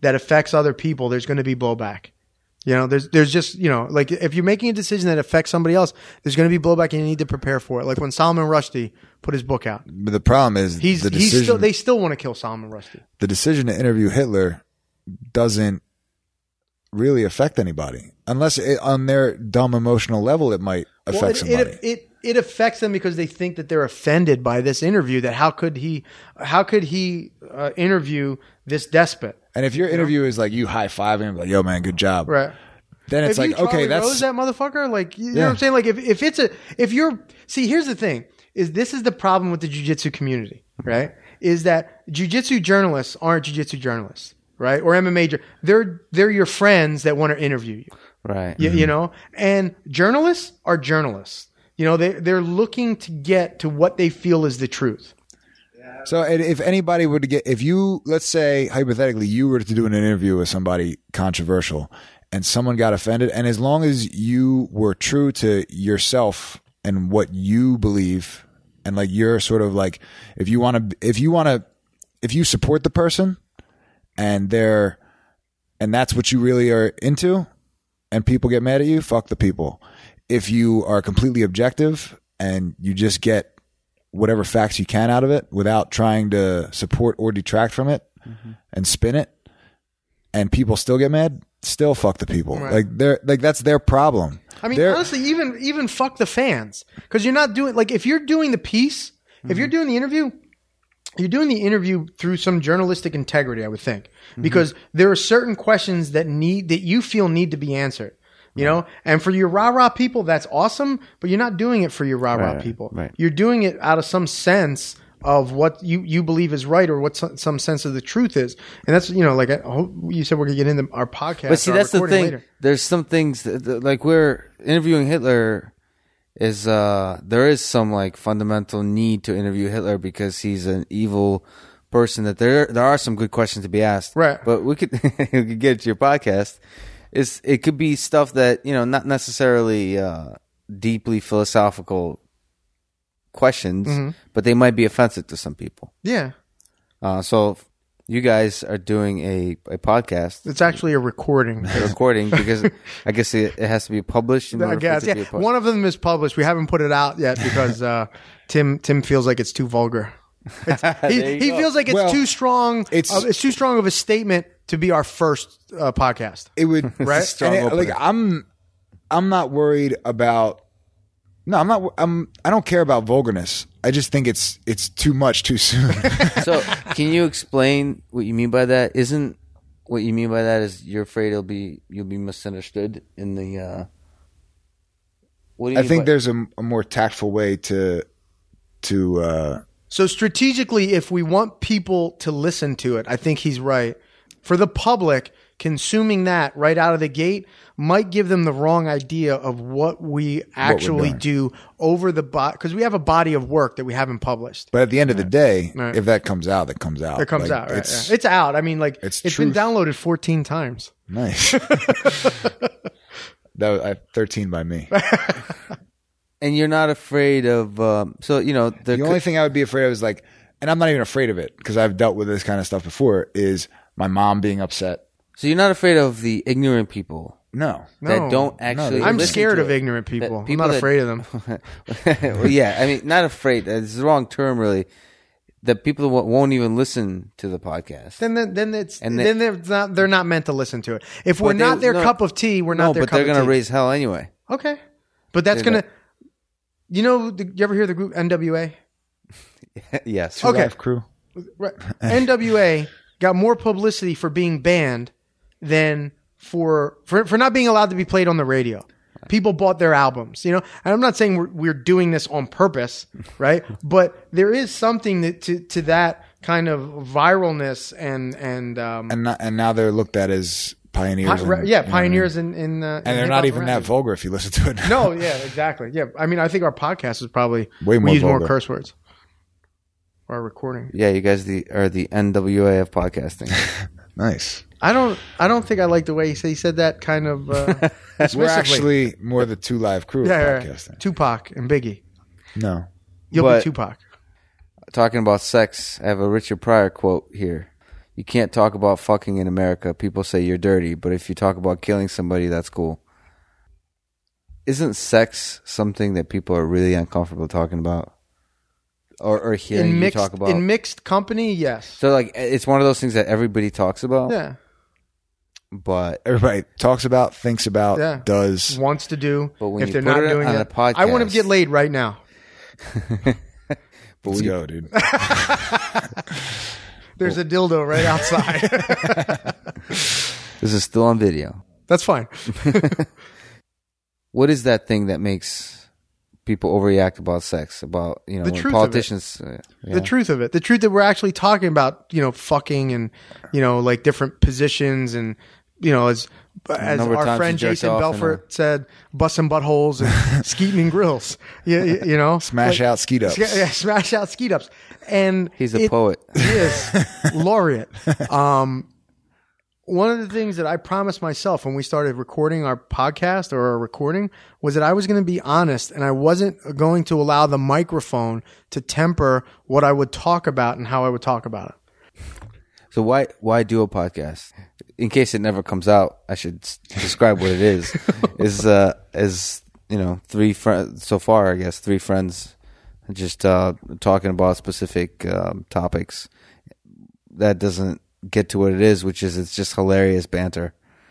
[SPEAKER 3] that affects other people, there's going to be blowback. You know, there's there's just, you know, like if you're making a decision that affects somebody else, there's going to be blowback and you need to prepare for it. Like when Salman Rushdie put his book out.
[SPEAKER 4] But the problem is
[SPEAKER 3] He's
[SPEAKER 4] the
[SPEAKER 3] he's
[SPEAKER 4] decision,
[SPEAKER 3] still they still want to kill Salman Rushdie.
[SPEAKER 4] the decision to interview Hitler doesn't really affect anybody. Unless it, on their dumb emotional level it might affect
[SPEAKER 3] Well, it,
[SPEAKER 4] somebody.
[SPEAKER 3] it, it it affects them because they think that they're offended by this interview. That how could he how could he uh, interview this despot?
[SPEAKER 4] and if your interview is like you high fiving him like, yo man, good job.
[SPEAKER 3] Right.
[SPEAKER 4] Then it's
[SPEAKER 3] if
[SPEAKER 4] like,
[SPEAKER 3] you Charlie
[SPEAKER 4] okay, that's
[SPEAKER 3] Rose that motherfucker. Like you know
[SPEAKER 4] Yeah.
[SPEAKER 3] what I'm saying. Like if if it's a if you're see here's the thing is this is the problem with the jiu-jitsu community, right? Is that jiu-jitsu journalists aren't jiu-jitsu journalists, right? Or M M A, they're they're your friends that want to interview you.
[SPEAKER 2] Right.
[SPEAKER 3] You, you know, and journalists are journalists. You know, they they're looking to get to what they feel is the truth.
[SPEAKER 4] So and if anybody were to get, if you, let's say hypothetically, you were to do an interview with somebody controversial and someone got offended, and as long as you were true to yourself and what you believe, and like you're sort of like, if you want to, if you want to, if you support the person and they're, and that's what you really are into, and people get mad at you, fuck the people. If you are completely objective and you just get whatever facts you can out of it without trying to support or detract from it mm-hmm. and spin it, and people still get mad, still fuck the people.
[SPEAKER 3] Right.
[SPEAKER 4] Like they're like that's their problem.
[SPEAKER 3] I mean,
[SPEAKER 4] They're,
[SPEAKER 3] honestly, even even fuck the fans because you're not doing like if you're doing the piece, mm-hmm. if you're doing the interview, you're doing the interview through some journalistic integrity, I would think, mm-hmm. because there are certain questions that need that you feel need to be answered. You know, and for your rah-rah people, that's awesome, but you're not doing it for your rah-rah
[SPEAKER 2] Right,
[SPEAKER 3] people.
[SPEAKER 2] right.
[SPEAKER 3] You're doing it out of some sense of what you, you believe is right or what some, some sense of the truth is. And that's, you know, like I hope you said we're going to get into our podcast.
[SPEAKER 2] But see,
[SPEAKER 3] our
[SPEAKER 2] that's the
[SPEAKER 3] recording
[SPEAKER 2] thing.
[SPEAKER 3] later.
[SPEAKER 2] There's some things that, that, like we're interviewing Hitler is uh there is some like fundamental need to interview Hitler because he's an evil person. That there there are some good questions to be asked.
[SPEAKER 3] Right.
[SPEAKER 2] But we could we could get to your podcast. It's, it could be stuff that, you know, not necessarily uh, deeply philosophical questions, mm-hmm. but they might be offensive to some people.
[SPEAKER 3] Yeah.
[SPEAKER 2] Uh, so you guys are doing a, a podcast.
[SPEAKER 3] It's actually a recording.
[SPEAKER 2] A recording because I guess it, it has to be published. In
[SPEAKER 3] I
[SPEAKER 2] order
[SPEAKER 3] guess,
[SPEAKER 2] for it to
[SPEAKER 3] yeah.
[SPEAKER 2] be published.
[SPEAKER 3] One of them is published. We haven't put it out yet because uh, Tim Tim feels like it's too vulgar. It's, he he feels like it's
[SPEAKER 4] Well,
[SPEAKER 3] too strong.
[SPEAKER 4] it's-
[SPEAKER 3] It's, uh, it's too strong of a statement to be our first uh, podcast.
[SPEAKER 4] it would
[SPEAKER 3] Right?
[SPEAKER 2] Strong
[SPEAKER 4] and it-
[SPEAKER 2] opener.
[SPEAKER 4] like I'm I'm not worried about no I'm not I'm I don't care about vulgarness. I just think it's it's too much too soon.
[SPEAKER 2] So can you explain what you mean by that? Isn't what you mean by that is you're afraid it'll be you'll be misunderstood in the uh what do you
[SPEAKER 4] I
[SPEAKER 2] mean
[SPEAKER 4] think
[SPEAKER 2] by-
[SPEAKER 4] there's a, a more tactful way to to uh
[SPEAKER 3] So strategically, if we want people to listen to it, I think he's right. For the public, consuming that right out of the gate might give them the wrong idea of what we actually
[SPEAKER 4] doing.
[SPEAKER 3] do over the body, because we have a body of work that we haven't published.
[SPEAKER 4] But at the end of the day,
[SPEAKER 3] Right.
[SPEAKER 4] if that comes out, that comes out.
[SPEAKER 3] It comes
[SPEAKER 4] Like,
[SPEAKER 3] out, right?
[SPEAKER 4] It's,
[SPEAKER 3] yeah. It's out. I mean, like
[SPEAKER 4] it's
[SPEAKER 3] it's been
[SPEAKER 4] truth.
[SPEAKER 3] downloaded fourteen times.
[SPEAKER 4] nice. that was, I, thirteen by me.
[SPEAKER 2] and you're not afraid of um so you know the,
[SPEAKER 4] The only thing I would be afraid of is like, and I'm not even afraid of it because I've dealt with this kind of stuff before, is my mom being upset.
[SPEAKER 2] so you're not afraid of the ignorant people
[SPEAKER 4] No.
[SPEAKER 2] that
[SPEAKER 3] No.
[SPEAKER 2] don't actually
[SPEAKER 3] I'm
[SPEAKER 2] listen
[SPEAKER 3] scared
[SPEAKER 2] to
[SPEAKER 3] of
[SPEAKER 2] it.
[SPEAKER 3] ignorant people.
[SPEAKER 2] That
[SPEAKER 3] I'm
[SPEAKER 2] people
[SPEAKER 3] not
[SPEAKER 2] that-
[SPEAKER 3] afraid of them.
[SPEAKER 2] well, yeah, I mean, not afraid. It's the wrong term, really. That people wo- won't even listen to the podcast.
[SPEAKER 3] Then, then, then it's
[SPEAKER 2] And they-
[SPEAKER 3] then they're not they're not meant to listen to it. If we're
[SPEAKER 2] But they-
[SPEAKER 3] not their
[SPEAKER 2] no-
[SPEAKER 3] cup of tea, we're not
[SPEAKER 2] no,
[SPEAKER 3] their
[SPEAKER 2] but
[SPEAKER 3] cup
[SPEAKER 2] they're
[SPEAKER 3] of
[SPEAKER 2] gonna
[SPEAKER 3] tea.
[SPEAKER 2] raise hell anyway.
[SPEAKER 3] Okay, but that's
[SPEAKER 2] They're
[SPEAKER 3] gonna. You know, the, you ever hear the group N W A?
[SPEAKER 2] Yes.
[SPEAKER 4] True
[SPEAKER 3] Okay.
[SPEAKER 4] Life Crew.
[SPEAKER 3] Right. N W A got more publicity for being banned than for, for for not being allowed to be played on the radio. People bought their albums, you know. And I'm not saying we're, we're doing this on purpose, right? But there is something that, to to that kind of viralness and and um,
[SPEAKER 4] And not, and now they're looked at as pioneers.
[SPEAKER 3] pi-
[SPEAKER 4] in-
[SPEAKER 3] yeah,
[SPEAKER 4] you know
[SPEAKER 3] pioneers
[SPEAKER 4] what I mean?
[SPEAKER 3] in in uh, in
[SPEAKER 4] And they're
[SPEAKER 3] hip-hop
[SPEAKER 4] not even
[SPEAKER 3] and
[SPEAKER 4] that
[SPEAKER 3] rap.
[SPEAKER 4] vulgar if you listen to it.
[SPEAKER 3] No, yeah, exactly. Yeah, I mean, I think our podcast is probably
[SPEAKER 4] Way
[SPEAKER 3] we
[SPEAKER 4] more
[SPEAKER 3] use more
[SPEAKER 4] vulgar.
[SPEAKER 3] curse words. Our recording.
[SPEAKER 2] Yeah, you guys the are the N W A of podcasting.
[SPEAKER 4] Nice.
[SPEAKER 3] I don't. I don't think I like the way he said, he said that kind of. Uh,
[SPEAKER 4] We're
[SPEAKER 3] dismissively.
[SPEAKER 4] actually more the Two Live Crew of
[SPEAKER 3] yeah, yeah, yeah.
[SPEAKER 4] podcasting.
[SPEAKER 3] Tupac and Biggie.
[SPEAKER 4] No.
[SPEAKER 3] You'll
[SPEAKER 2] But-
[SPEAKER 3] be Tupac.
[SPEAKER 2] Talking about sex, I have a Richard Pryor quote here. you can't talk about fucking in America. People say you're dirty, but if you talk about killing somebody, that's cool. Isn't sex something that people are really uncomfortable talking about, or, or hearing
[SPEAKER 3] in mixed,
[SPEAKER 2] you talk about?
[SPEAKER 3] In mixed company, yes.
[SPEAKER 2] So like, it's one of those things that everybody talks about.
[SPEAKER 3] Yeah.
[SPEAKER 2] But
[SPEAKER 4] everybody talks about, thinks about,
[SPEAKER 3] yeah.
[SPEAKER 4] does,
[SPEAKER 3] wants to do.
[SPEAKER 2] But when
[SPEAKER 3] if
[SPEAKER 2] you
[SPEAKER 3] they're
[SPEAKER 2] put
[SPEAKER 3] not
[SPEAKER 2] it
[SPEAKER 3] doing
[SPEAKER 2] on
[SPEAKER 3] it,
[SPEAKER 2] a podcast,
[SPEAKER 3] I want to get laid right now.
[SPEAKER 2] but
[SPEAKER 4] let's
[SPEAKER 2] you,
[SPEAKER 4] go, dude.
[SPEAKER 3] There's a dildo right outside.
[SPEAKER 2] This is still on video.
[SPEAKER 3] That's fine.
[SPEAKER 2] What is that thing that makes people overreact about sex? About, you know,
[SPEAKER 3] The
[SPEAKER 2] when
[SPEAKER 3] truth of
[SPEAKER 2] politicians. Uh, yeah.
[SPEAKER 3] The truth of it. The truth that we're actually talking about, you know, fucking and, you know, like different positions and, you know, as as
[SPEAKER 2] number of
[SPEAKER 3] our
[SPEAKER 2] times
[SPEAKER 3] friend
[SPEAKER 2] you jerked
[SPEAKER 3] Jason
[SPEAKER 2] off
[SPEAKER 3] Belfort
[SPEAKER 2] and, uh,
[SPEAKER 3] said, busting buttholes and skeeting and grills. You, you, you know?
[SPEAKER 4] Smash
[SPEAKER 3] Like,
[SPEAKER 4] out skeet ups.
[SPEAKER 3] Yeah, smash out skeet ups. And
[SPEAKER 2] He's a
[SPEAKER 3] it-
[SPEAKER 2] poet.
[SPEAKER 3] He is. Laureate. Um, one of the things that I promised myself when we started recording our podcast or our recording was that I was going to be honest and I wasn't going to allow the microphone to temper what I would talk about and how I would talk about it.
[SPEAKER 2] So why why do a podcast? In case it never comes out, I should s- describe what it is. is uh is you know three friends so far? I guess three friends just uh, talking about specific um, topics. That doesn't get to what it is, which is it's just hilarious banter.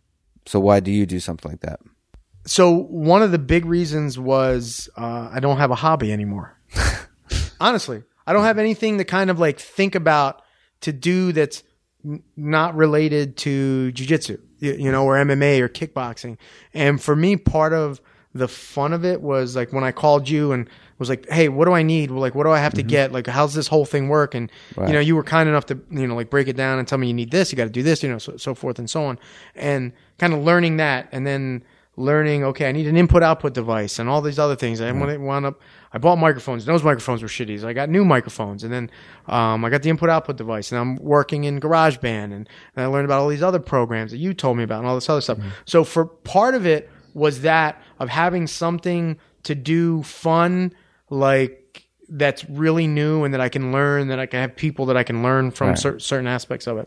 [SPEAKER 2] So why do you do something like that?
[SPEAKER 3] So one of the big reasons was uh, I don't have a hobby anymore. Honestly, I don't have anything to kind of like think about to do that's n- not related to jiu-jitsu, you, you know, or M M A or kickboxing. And for me, part of the fun of it was like when I called you and was like, hey, what do I need? Well, like, what do I have to get? Like, how's this whole thing work? And,
[SPEAKER 2] Right.
[SPEAKER 3] you know, you were kind enough to, you know, like break it down and tell me you need this, you got to do this, you know, so, so forth and so on. And kind of learning that and then learning, okay, I need an input output device and all these other things. I went wound up, I bought microphones. Those microphones were shitty. So I got new microphones and then, um, I got the input output device and I'm working in GarageBand and, and I learned about all these other programs that you told me about and all this other stuff.
[SPEAKER 2] Mm-hmm.
[SPEAKER 3] So for part of it was that of having something to do fun, like, that's really new and that I can learn, that I can have people that I can learn from
[SPEAKER 2] Right.
[SPEAKER 3] cer- certain aspects of it.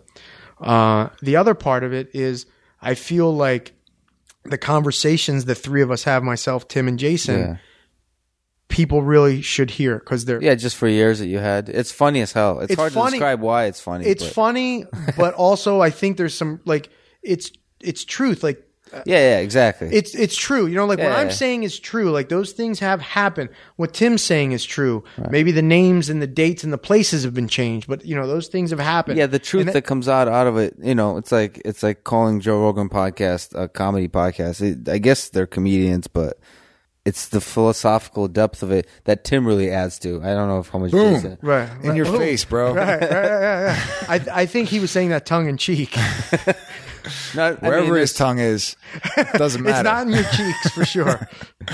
[SPEAKER 3] Uh, the other part of it is I feel like the conversations the three of us have, myself, Tim, and Jason,
[SPEAKER 2] Yeah.
[SPEAKER 3] people really should hear because they're,
[SPEAKER 2] Yeah, just for years that you had. It's funny as hell. It's,
[SPEAKER 3] It's
[SPEAKER 2] hard
[SPEAKER 3] funny.
[SPEAKER 2] to describe why it's funny.
[SPEAKER 3] it's
[SPEAKER 2] but,
[SPEAKER 3] funny, but also I think there's some, like, it's, it's truth. Like,
[SPEAKER 2] Yeah, yeah, exactly.
[SPEAKER 3] It's it's true. You know, like what
[SPEAKER 2] Yeah.
[SPEAKER 3] I'm saying is true. Like those things have happened. What Tim's saying is true. Maybe the names and the dates and the places have been changed, but you know, those things have happened.
[SPEAKER 2] Yeah, the truth
[SPEAKER 3] And
[SPEAKER 2] that, comes out out of it, you know, it's like it's like calling Joe Rogan podcast a comedy podcast. It, I guess they're comedians, but it's the philosophical depth of it that Tim really adds to. I don't know if how much
[SPEAKER 4] Boom.
[SPEAKER 2] Jason.
[SPEAKER 3] right,
[SPEAKER 4] In
[SPEAKER 3] right.
[SPEAKER 4] your
[SPEAKER 3] Oh,
[SPEAKER 4] face, bro.
[SPEAKER 3] Right, right, right, right. I I think he was saying that tongue in cheek.
[SPEAKER 2] Not, I
[SPEAKER 4] Wherever
[SPEAKER 2] mean,
[SPEAKER 4] his tongue is, doesn't matter.
[SPEAKER 3] It's not in your cheeks for sure.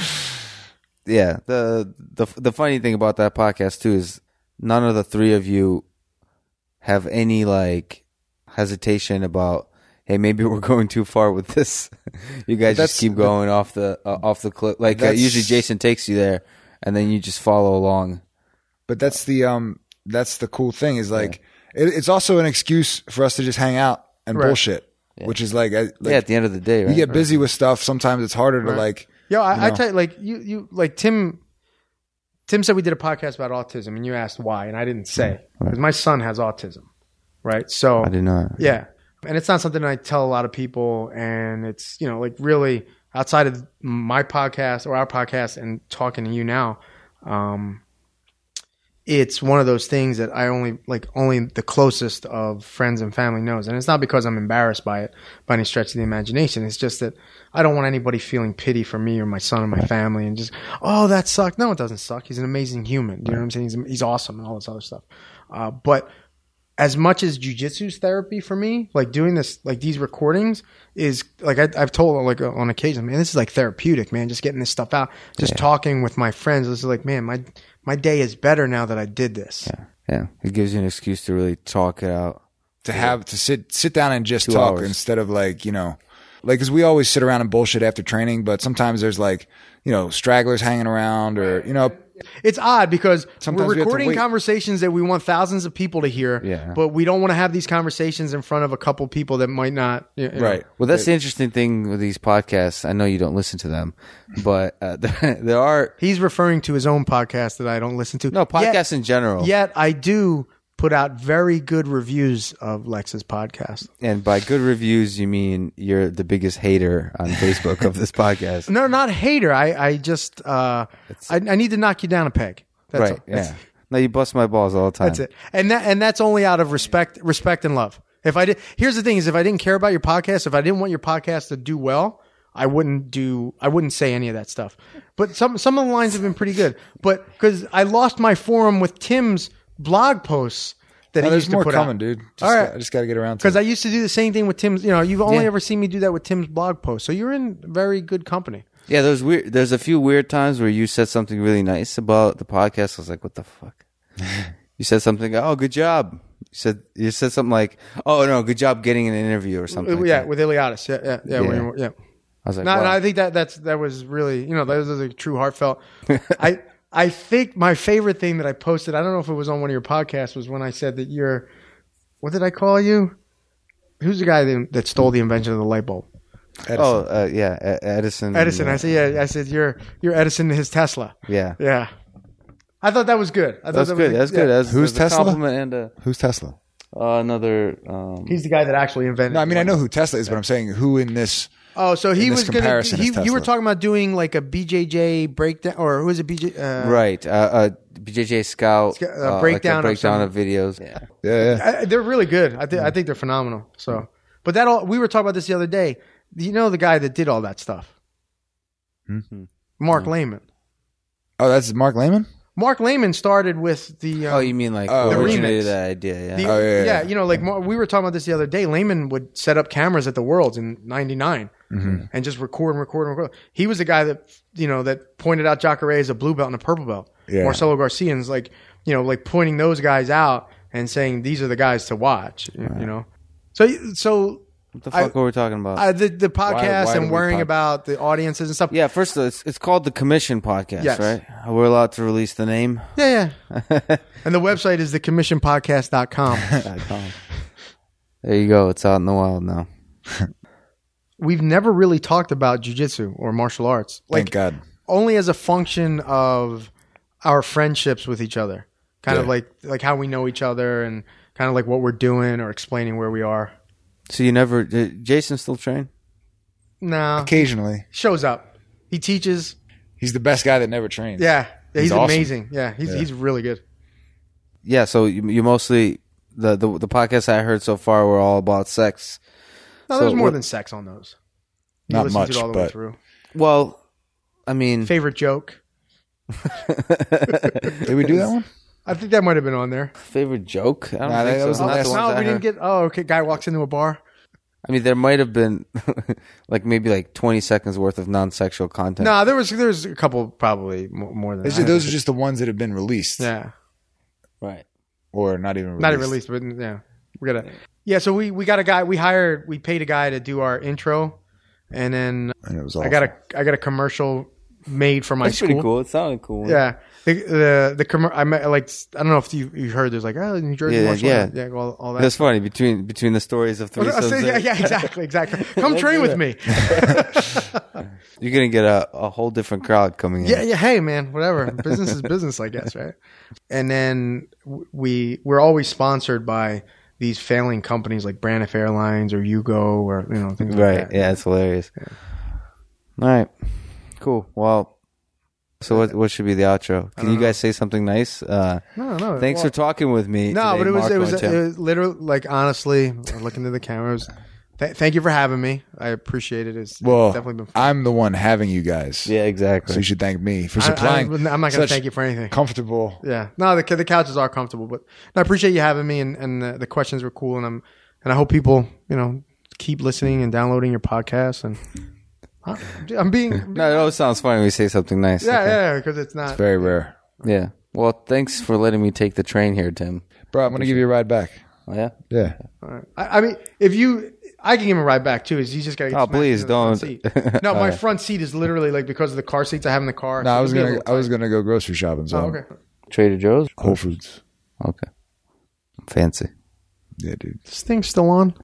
[SPEAKER 2] yeah, the the the funny thing about that podcast too is none of the three of you have any like hesitation about, hey, maybe we're going too far with this. You guys
[SPEAKER 4] That's
[SPEAKER 2] just keep going off the uh, off the cliff. Like uh,
[SPEAKER 4] That's-
[SPEAKER 2] usually Jason takes you there, and then you just follow along.
[SPEAKER 4] But that's the um that's the cool thing is like it, it's also an excuse for us to just hang out and
[SPEAKER 3] Right.
[SPEAKER 4] bullshit, which is like, I- like
[SPEAKER 2] yeah, at the end of the day, right?
[SPEAKER 4] you get busy with stuff. Sometimes it's harder to like.
[SPEAKER 3] Yo, I,
[SPEAKER 4] You
[SPEAKER 3] I
[SPEAKER 4] know.
[SPEAKER 3] tell you, like you, you, like Tim. Tim said we did a podcast about autism, and you asked why, and I didn't say because my son has autism, right? So
[SPEAKER 2] I did not.
[SPEAKER 3] yeah, and it's not something I tell a lot of people, and it's you know like really outside of my podcast or our podcast and talking to you now, um, it's one of those things that I only like only the closest of friends and family knows, and it's not because I'm embarrassed by it by any stretch of the imagination. It's just that I don't want anybody feeling pity for me or my son or my family and just oh that sucked. No, it doesn't suck. He's an amazing human. You know what I'm saying? He's he's awesome and all this other stuff. Uh, but as much as jujitsu's therapy for me, like doing this, like these recordings is like I, I've told like on occasion, man, this is like therapeutic, man. Just getting this stuff out, just
[SPEAKER 2] Yeah.
[SPEAKER 3] talking with my friends. This is like, man, my my day is better now that I did this.
[SPEAKER 2] Yeah, yeah. It gives you an excuse to really talk it out.
[SPEAKER 4] to have to sit sit down and just
[SPEAKER 2] Two
[SPEAKER 4] talk
[SPEAKER 2] hours.
[SPEAKER 4] instead of like, you know, like, cause we always sit around and bullshit after training, but sometimes there's like, you know, stragglers hanging around or, you know,
[SPEAKER 3] It's odd because
[SPEAKER 4] Sometimes
[SPEAKER 3] we're
[SPEAKER 4] we have to
[SPEAKER 3] recording
[SPEAKER 4] wait.
[SPEAKER 3] conversations that we want thousands of people to hear,
[SPEAKER 2] Yeah.
[SPEAKER 3] but we don't want to have these conversations in front of a couple people that might not. You know.
[SPEAKER 4] Right.
[SPEAKER 2] Well, that's the interesting thing with these podcasts. I know you don't listen to them, but uh, there, there are
[SPEAKER 3] He's referring to his own podcast that I don't listen to.
[SPEAKER 2] no podcasts
[SPEAKER 3] Yet,
[SPEAKER 2] in general.
[SPEAKER 3] yet I do put out very good reviews of Lex's podcast.
[SPEAKER 2] And by good reviews, you mean you're the biggest hater on Facebook of this podcast.
[SPEAKER 3] No, not hater. I, I just uh, I, I need to knock you down a peg. That's
[SPEAKER 2] Right?
[SPEAKER 3] all. That's-
[SPEAKER 2] Yeah. No, you bust my balls all the time.
[SPEAKER 3] That's it. And that and that's only out of respect respect and love. If I did here's the thing is if I didn't care about your podcast, if I didn't want your podcast to do well, I wouldn't do I wouldn't say any of that stuff. But some some of the lines have been pretty good. But cuz I lost my forum with Tim's blog posts that
[SPEAKER 4] No,
[SPEAKER 3] he
[SPEAKER 4] there's
[SPEAKER 3] used to
[SPEAKER 4] more
[SPEAKER 3] put
[SPEAKER 4] coming,
[SPEAKER 3] out.
[SPEAKER 4] dude. Just
[SPEAKER 3] All right.
[SPEAKER 4] got- I just got to get around to
[SPEAKER 3] Cuz
[SPEAKER 4] it.
[SPEAKER 3] I used to do the same thing with Tim's, you know, you've only
[SPEAKER 2] Yeah.
[SPEAKER 3] ever seen me do that with Tim's blog posts. So you're in very good company.
[SPEAKER 2] Yeah, there's weird. There's a few weird times where you said something really nice about the podcast. I was like, "What the fuck?" You said something. Oh, good job. You said you said something like, "Oh no, good job getting an interview" or something. like
[SPEAKER 3] yeah,
[SPEAKER 2] that.
[SPEAKER 3] with Iliadis. Yeah, yeah, yeah, when
[SPEAKER 2] Yeah.
[SPEAKER 3] you- yeah.
[SPEAKER 2] I was like,
[SPEAKER 3] No,
[SPEAKER 2] wow.
[SPEAKER 3] no, I think that that's that was really, you know, that was a true heartfelt. I I think my favorite thing that I posted, I don't know if it was on one of your podcasts, was when I said that you're, what did I call you? Who's the guy that, that stole the invention of the light bulb?
[SPEAKER 4] Edison.
[SPEAKER 2] Oh, uh, yeah, E- Edison.
[SPEAKER 3] Edison.
[SPEAKER 2] uh,
[SPEAKER 3] I said, yeah. I said you're you're Edison to his Tesla.
[SPEAKER 2] yeah,
[SPEAKER 3] Yeah. I thought that was good. I thought
[SPEAKER 2] that's
[SPEAKER 3] that
[SPEAKER 2] good.
[SPEAKER 3] Was a-
[SPEAKER 2] That's
[SPEAKER 3] yeah.
[SPEAKER 2] good. That's,
[SPEAKER 4] Who's
[SPEAKER 2] that's a
[SPEAKER 4] Tesla?
[SPEAKER 2] compliment and a,
[SPEAKER 4] Who's Tesla?
[SPEAKER 2] uh, another. Um,
[SPEAKER 3] He's the guy that actually invented.
[SPEAKER 4] No, I mean
[SPEAKER 3] it.
[SPEAKER 4] I know who Tesla is, but I'm saying who in this.
[SPEAKER 3] Oh, so he
[SPEAKER 4] in this
[SPEAKER 3] was gonna.
[SPEAKER 4] comparison
[SPEAKER 3] He,
[SPEAKER 4] is
[SPEAKER 3] you were
[SPEAKER 4] Tesla.
[SPEAKER 3] talking about doing like a B J J breakdown, or who is it? B J. Uh,
[SPEAKER 2] right. Uh, uh, B J J Scout.
[SPEAKER 3] Sc- uh,
[SPEAKER 2] uh,
[SPEAKER 3] breakdown
[SPEAKER 2] like
[SPEAKER 3] of
[SPEAKER 2] a breakdown
[SPEAKER 3] some-
[SPEAKER 2] of, videos. Yeah.
[SPEAKER 4] Yeah, yeah.
[SPEAKER 3] I, they're really good. I think I think they're phenomenal. So, but that all we were talking about this the other day. You know the guy that did all that stuff,
[SPEAKER 2] Mhm.
[SPEAKER 3] Mark Lehman.
[SPEAKER 4] Oh, that's Mark Lehman.
[SPEAKER 3] Mark Lehman started with the. Um,
[SPEAKER 2] Oh, you mean like
[SPEAKER 4] Oh,
[SPEAKER 2] who
[SPEAKER 4] the
[SPEAKER 2] originated
[SPEAKER 3] remix.
[SPEAKER 2] that idea? Yeah.
[SPEAKER 3] the-
[SPEAKER 4] Oh, yeah, yeah,
[SPEAKER 3] yeah,
[SPEAKER 4] yeah.
[SPEAKER 3] you know, like Mar- we were talking about this the other day. Lehman would set up cameras at the Worlds in ninety-nine
[SPEAKER 4] Mm-hmm.
[SPEAKER 3] and just record and record and record. He was the guy that you know that pointed out Jacare as a blue belt and a purple belt.
[SPEAKER 4] Yeah.
[SPEAKER 3] Marcelo Garcia's like you know like pointing those guys out and saying these are the guys to watch. You, you know, so so.
[SPEAKER 2] What the
[SPEAKER 3] I-
[SPEAKER 2] fuck were we talking about?
[SPEAKER 3] Uh, the the podcast
[SPEAKER 4] why do
[SPEAKER 3] and
[SPEAKER 4] we
[SPEAKER 3] worrying
[SPEAKER 4] pod-
[SPEAKER 3] about the audiences and stuff.
[SPEAKER 2] yeah, first of all, it's, it's called the Commission Podcast,
[SPEAKER 3] Yes.
[SPEAKER 2] right? We're allowed to release the name.
[SPEAKER 3] Yeah, yeah. And the website is the commission podcast dot com.
[SPEAKER 2] There you go. It's out in the wild now.
[SPEAKER 3] We've never really talked about jiu-jitsu or martial arts.
[SPEAKER 4] Thank
[SPEAKER 3] Like
[SPEAKER 4] God.
[SPEAKER 3] only as a function of our friendships with each other. Kind of
[SPEAKER 4] Yeah.
[SPEAKER 3] like like how we know each other and kind of like what we're doing or explaining where we are.
[SPEAKER 2] So you never, did Jason still train?
[SPEAKER 3] No.
[SPEAKER 4] Occasionally,
[SPEAKER 3] Shows up. He teaches.
[SPEAKER 4] he's the best guy that never trains.
[SPEAKER 3] Yeah. Yeah, he's,
[SPEAKER 4] He's awesome.
[SPEAKER 3] amazing. Yeah, he's
[SPEAKER 4] Yeah.
[SPEAKER 3] he's really good.
[SPEAKER 2] Yeah. So you, you mostly the, the the podcasts I heard so far were all about sex.
[SPEAKER 3] No,
[SPEAKER 2] So
[SPEAKER 3] there's more
[SPEAKER 2] what-
[SPEAKER 3] than sex on those. You
[SPEAKER 4] Not
[SPEAKER 3] listen
[SPEAKER 4] much,
[SPEAKER 3] to it all the way
[SPEAKER 4] but-
[SPEAKER 3] through.
[SPEAKER 2] Well, I mean,
[SPEAKER 3] Favorite joke.
[SPEAKER 4] Did we do that one?
[SPEAKER 3] I think that might have been on there.
[SPEAKER 2] favorite joke. I don't
[SPEAKER 4] Nah,
[SPEAKER 2] think
[SPEAKER 4] that
[SPEAKER 2] so.
[SPEAKER 4] was the
[SPEAKER 2] Not
[SPEAKER 4] last-
[SPEAKER 2] ones
[SPEAKER 3] No,
[SPEAKER 2] I
[SPEAKER 3] we didn't
[SPEAKER 2] heard.
[SPEAKER 3] get. Oh, okay. Guy walks into a bar.
[SPEAKER 2] I mean, there might have been like maybe like twenty seconds worth of non-sexual content.
[SPEAKER 3] No, there was there's a couple probably mo- more than
[SPEAKER 4] Those
[SPEAKER 3] that.
[SPEAKER 4] are, those are just the ones that have been released,
[SPEAKER 3] Yeah,
[SPEAKER 2] Right.
[SPEAKER 4] or not even released.
[SPEAKER 3] not even released, but yeah, we gotta. Yeah, so we we got a guy. We hired. We paid a guy to do our intro, and then
[SPEAKER 4] And it was
[SPEAKER 3] I got a I got a commercial made for my
[SPEAKER 2] That's
[SPEAKER 3] school.
[SPEAKER 2] pretty cool. It sounded cool.
[SPEAKER 3] Yeah, the the the commer- I met, like I don't know if you you heard. There's like oh New Jersey
[SPEAKER 2] Yeah,
[SPEAKER 3] martial
[SPEAKER 2] yeah.
[SPEAKER 3] art. yeah, all, all that.
[SPEAKER 2] That's funny between between the stories of
[SPEAKER 3] Well, I
[SPEAKER 2] threesomes.
[SPEAKER 3] say, yeah, yeah, exactly, exactly. Come train with me.
[SPEAKER 2] You're gonna get a, a whole different crowd coming in.
[SPEAKER 3] Yeah, yeah. Hey, man, whatever. Business is business, I guess, right? And then w- we we're always sponsored by these failing companies like Braniff Airlines or Yugo or you know things like
[SPEAKER 2] Right.
[SPEAKER 3] that.
[SPEAKER 2] Yeah, it's hilarious. All right. Cool. Well, so what what should be the outro? Can you guys say something nice? Uh,
[SPEAKER 3] No, no.
[SPEAKER 2] thanks
[SPEAKER 3] well,
[SPEAKER 2] for talking with me.
[SPEAKER 3] No,
[SPEAKER 2] today,
[SPEAKER 3] but it was
[SPEAKER 2] Marco
[SPEAKER 3] it was,
[SPEAKER 2] and Tim.
[SPEAKER 3] it was literally like honestly, looking to the cameras. Th- thank you for having me. I appreciate it. It's,
[SPEAKER 4] Well,
[SPEAKER 3] it's definitely been. Fun.
[SPEAKER 4] I'm the one having you guys,
[SPEAKER 2] yeah, exactly.
[SPEAKER 4] so you should thank me for
[SPEAKER 3] I,
[SPEAKER 4] supplying.
[SPEAKER 3] am not going to
[SPEAKER 4] such
[SPEAKER 3] thank you for anything.
[SPEAKER 4] Comfortable.
[SPEAKER 3] Yeah, no, the the couches are comfortable, but no, I appreciate you having me, and, and the, the questions were cool, and I'm and I hope people you know keep listening and downloading your podcast, and I- I'm being
[SPEAKER 2] no, it always sounds funny when we say something nice.
[SPEAKER 3] yeah
[SPEAKER 2] Okay.
[SPEAKER 3] yeah because it's not
[SPEAKER 4] Very rare,
[SPEAKER 2] Yeah. Well, thanks for letting me take the train here, Tim.
[SPEAKER 4] bro. I'm gonna give you a ride back.
[SPEAKER 2] Oh, yeah.
[SPEAKER 4] Yeah.
[SPEAKER 3] All right. I, I mean if you I can give him a ride back too. Is he's just got to get
[SPEAKER 2] Oh,
[SPEAKER 3] smacked
[SPEAKER 2] please
[SPEAKER 3] into the front
[SPEAKER 2] don't.
[SPEAKER 3] seat. No, my
[SPEAKER 2] Alright.
[SPEAKER 3] front seat is literally like because of the car seats I have in the car.
[SPEAKER 4] No,
[SPEAKER 3] so
[SPEAKER 4] I was
[SPEAKER 3] it'll be a
[SPEAKER 4] gonna.
[SPEAKER 3] little
[SPEAKER 4] I was
[SPEAKER 3] tight.
[SPEAKER 4] gonna go grocery shopping. So
[SPEAKER 3] Oh, okay.
[SPEAKER 2] Trader Joe's?
[SPEAKER 4] Whole Foods.
[SPEAKER 2] Okay. Fancy.
[SPEAKER 4] Yeah, dude.
[SPEAKER 3] This thing's still on.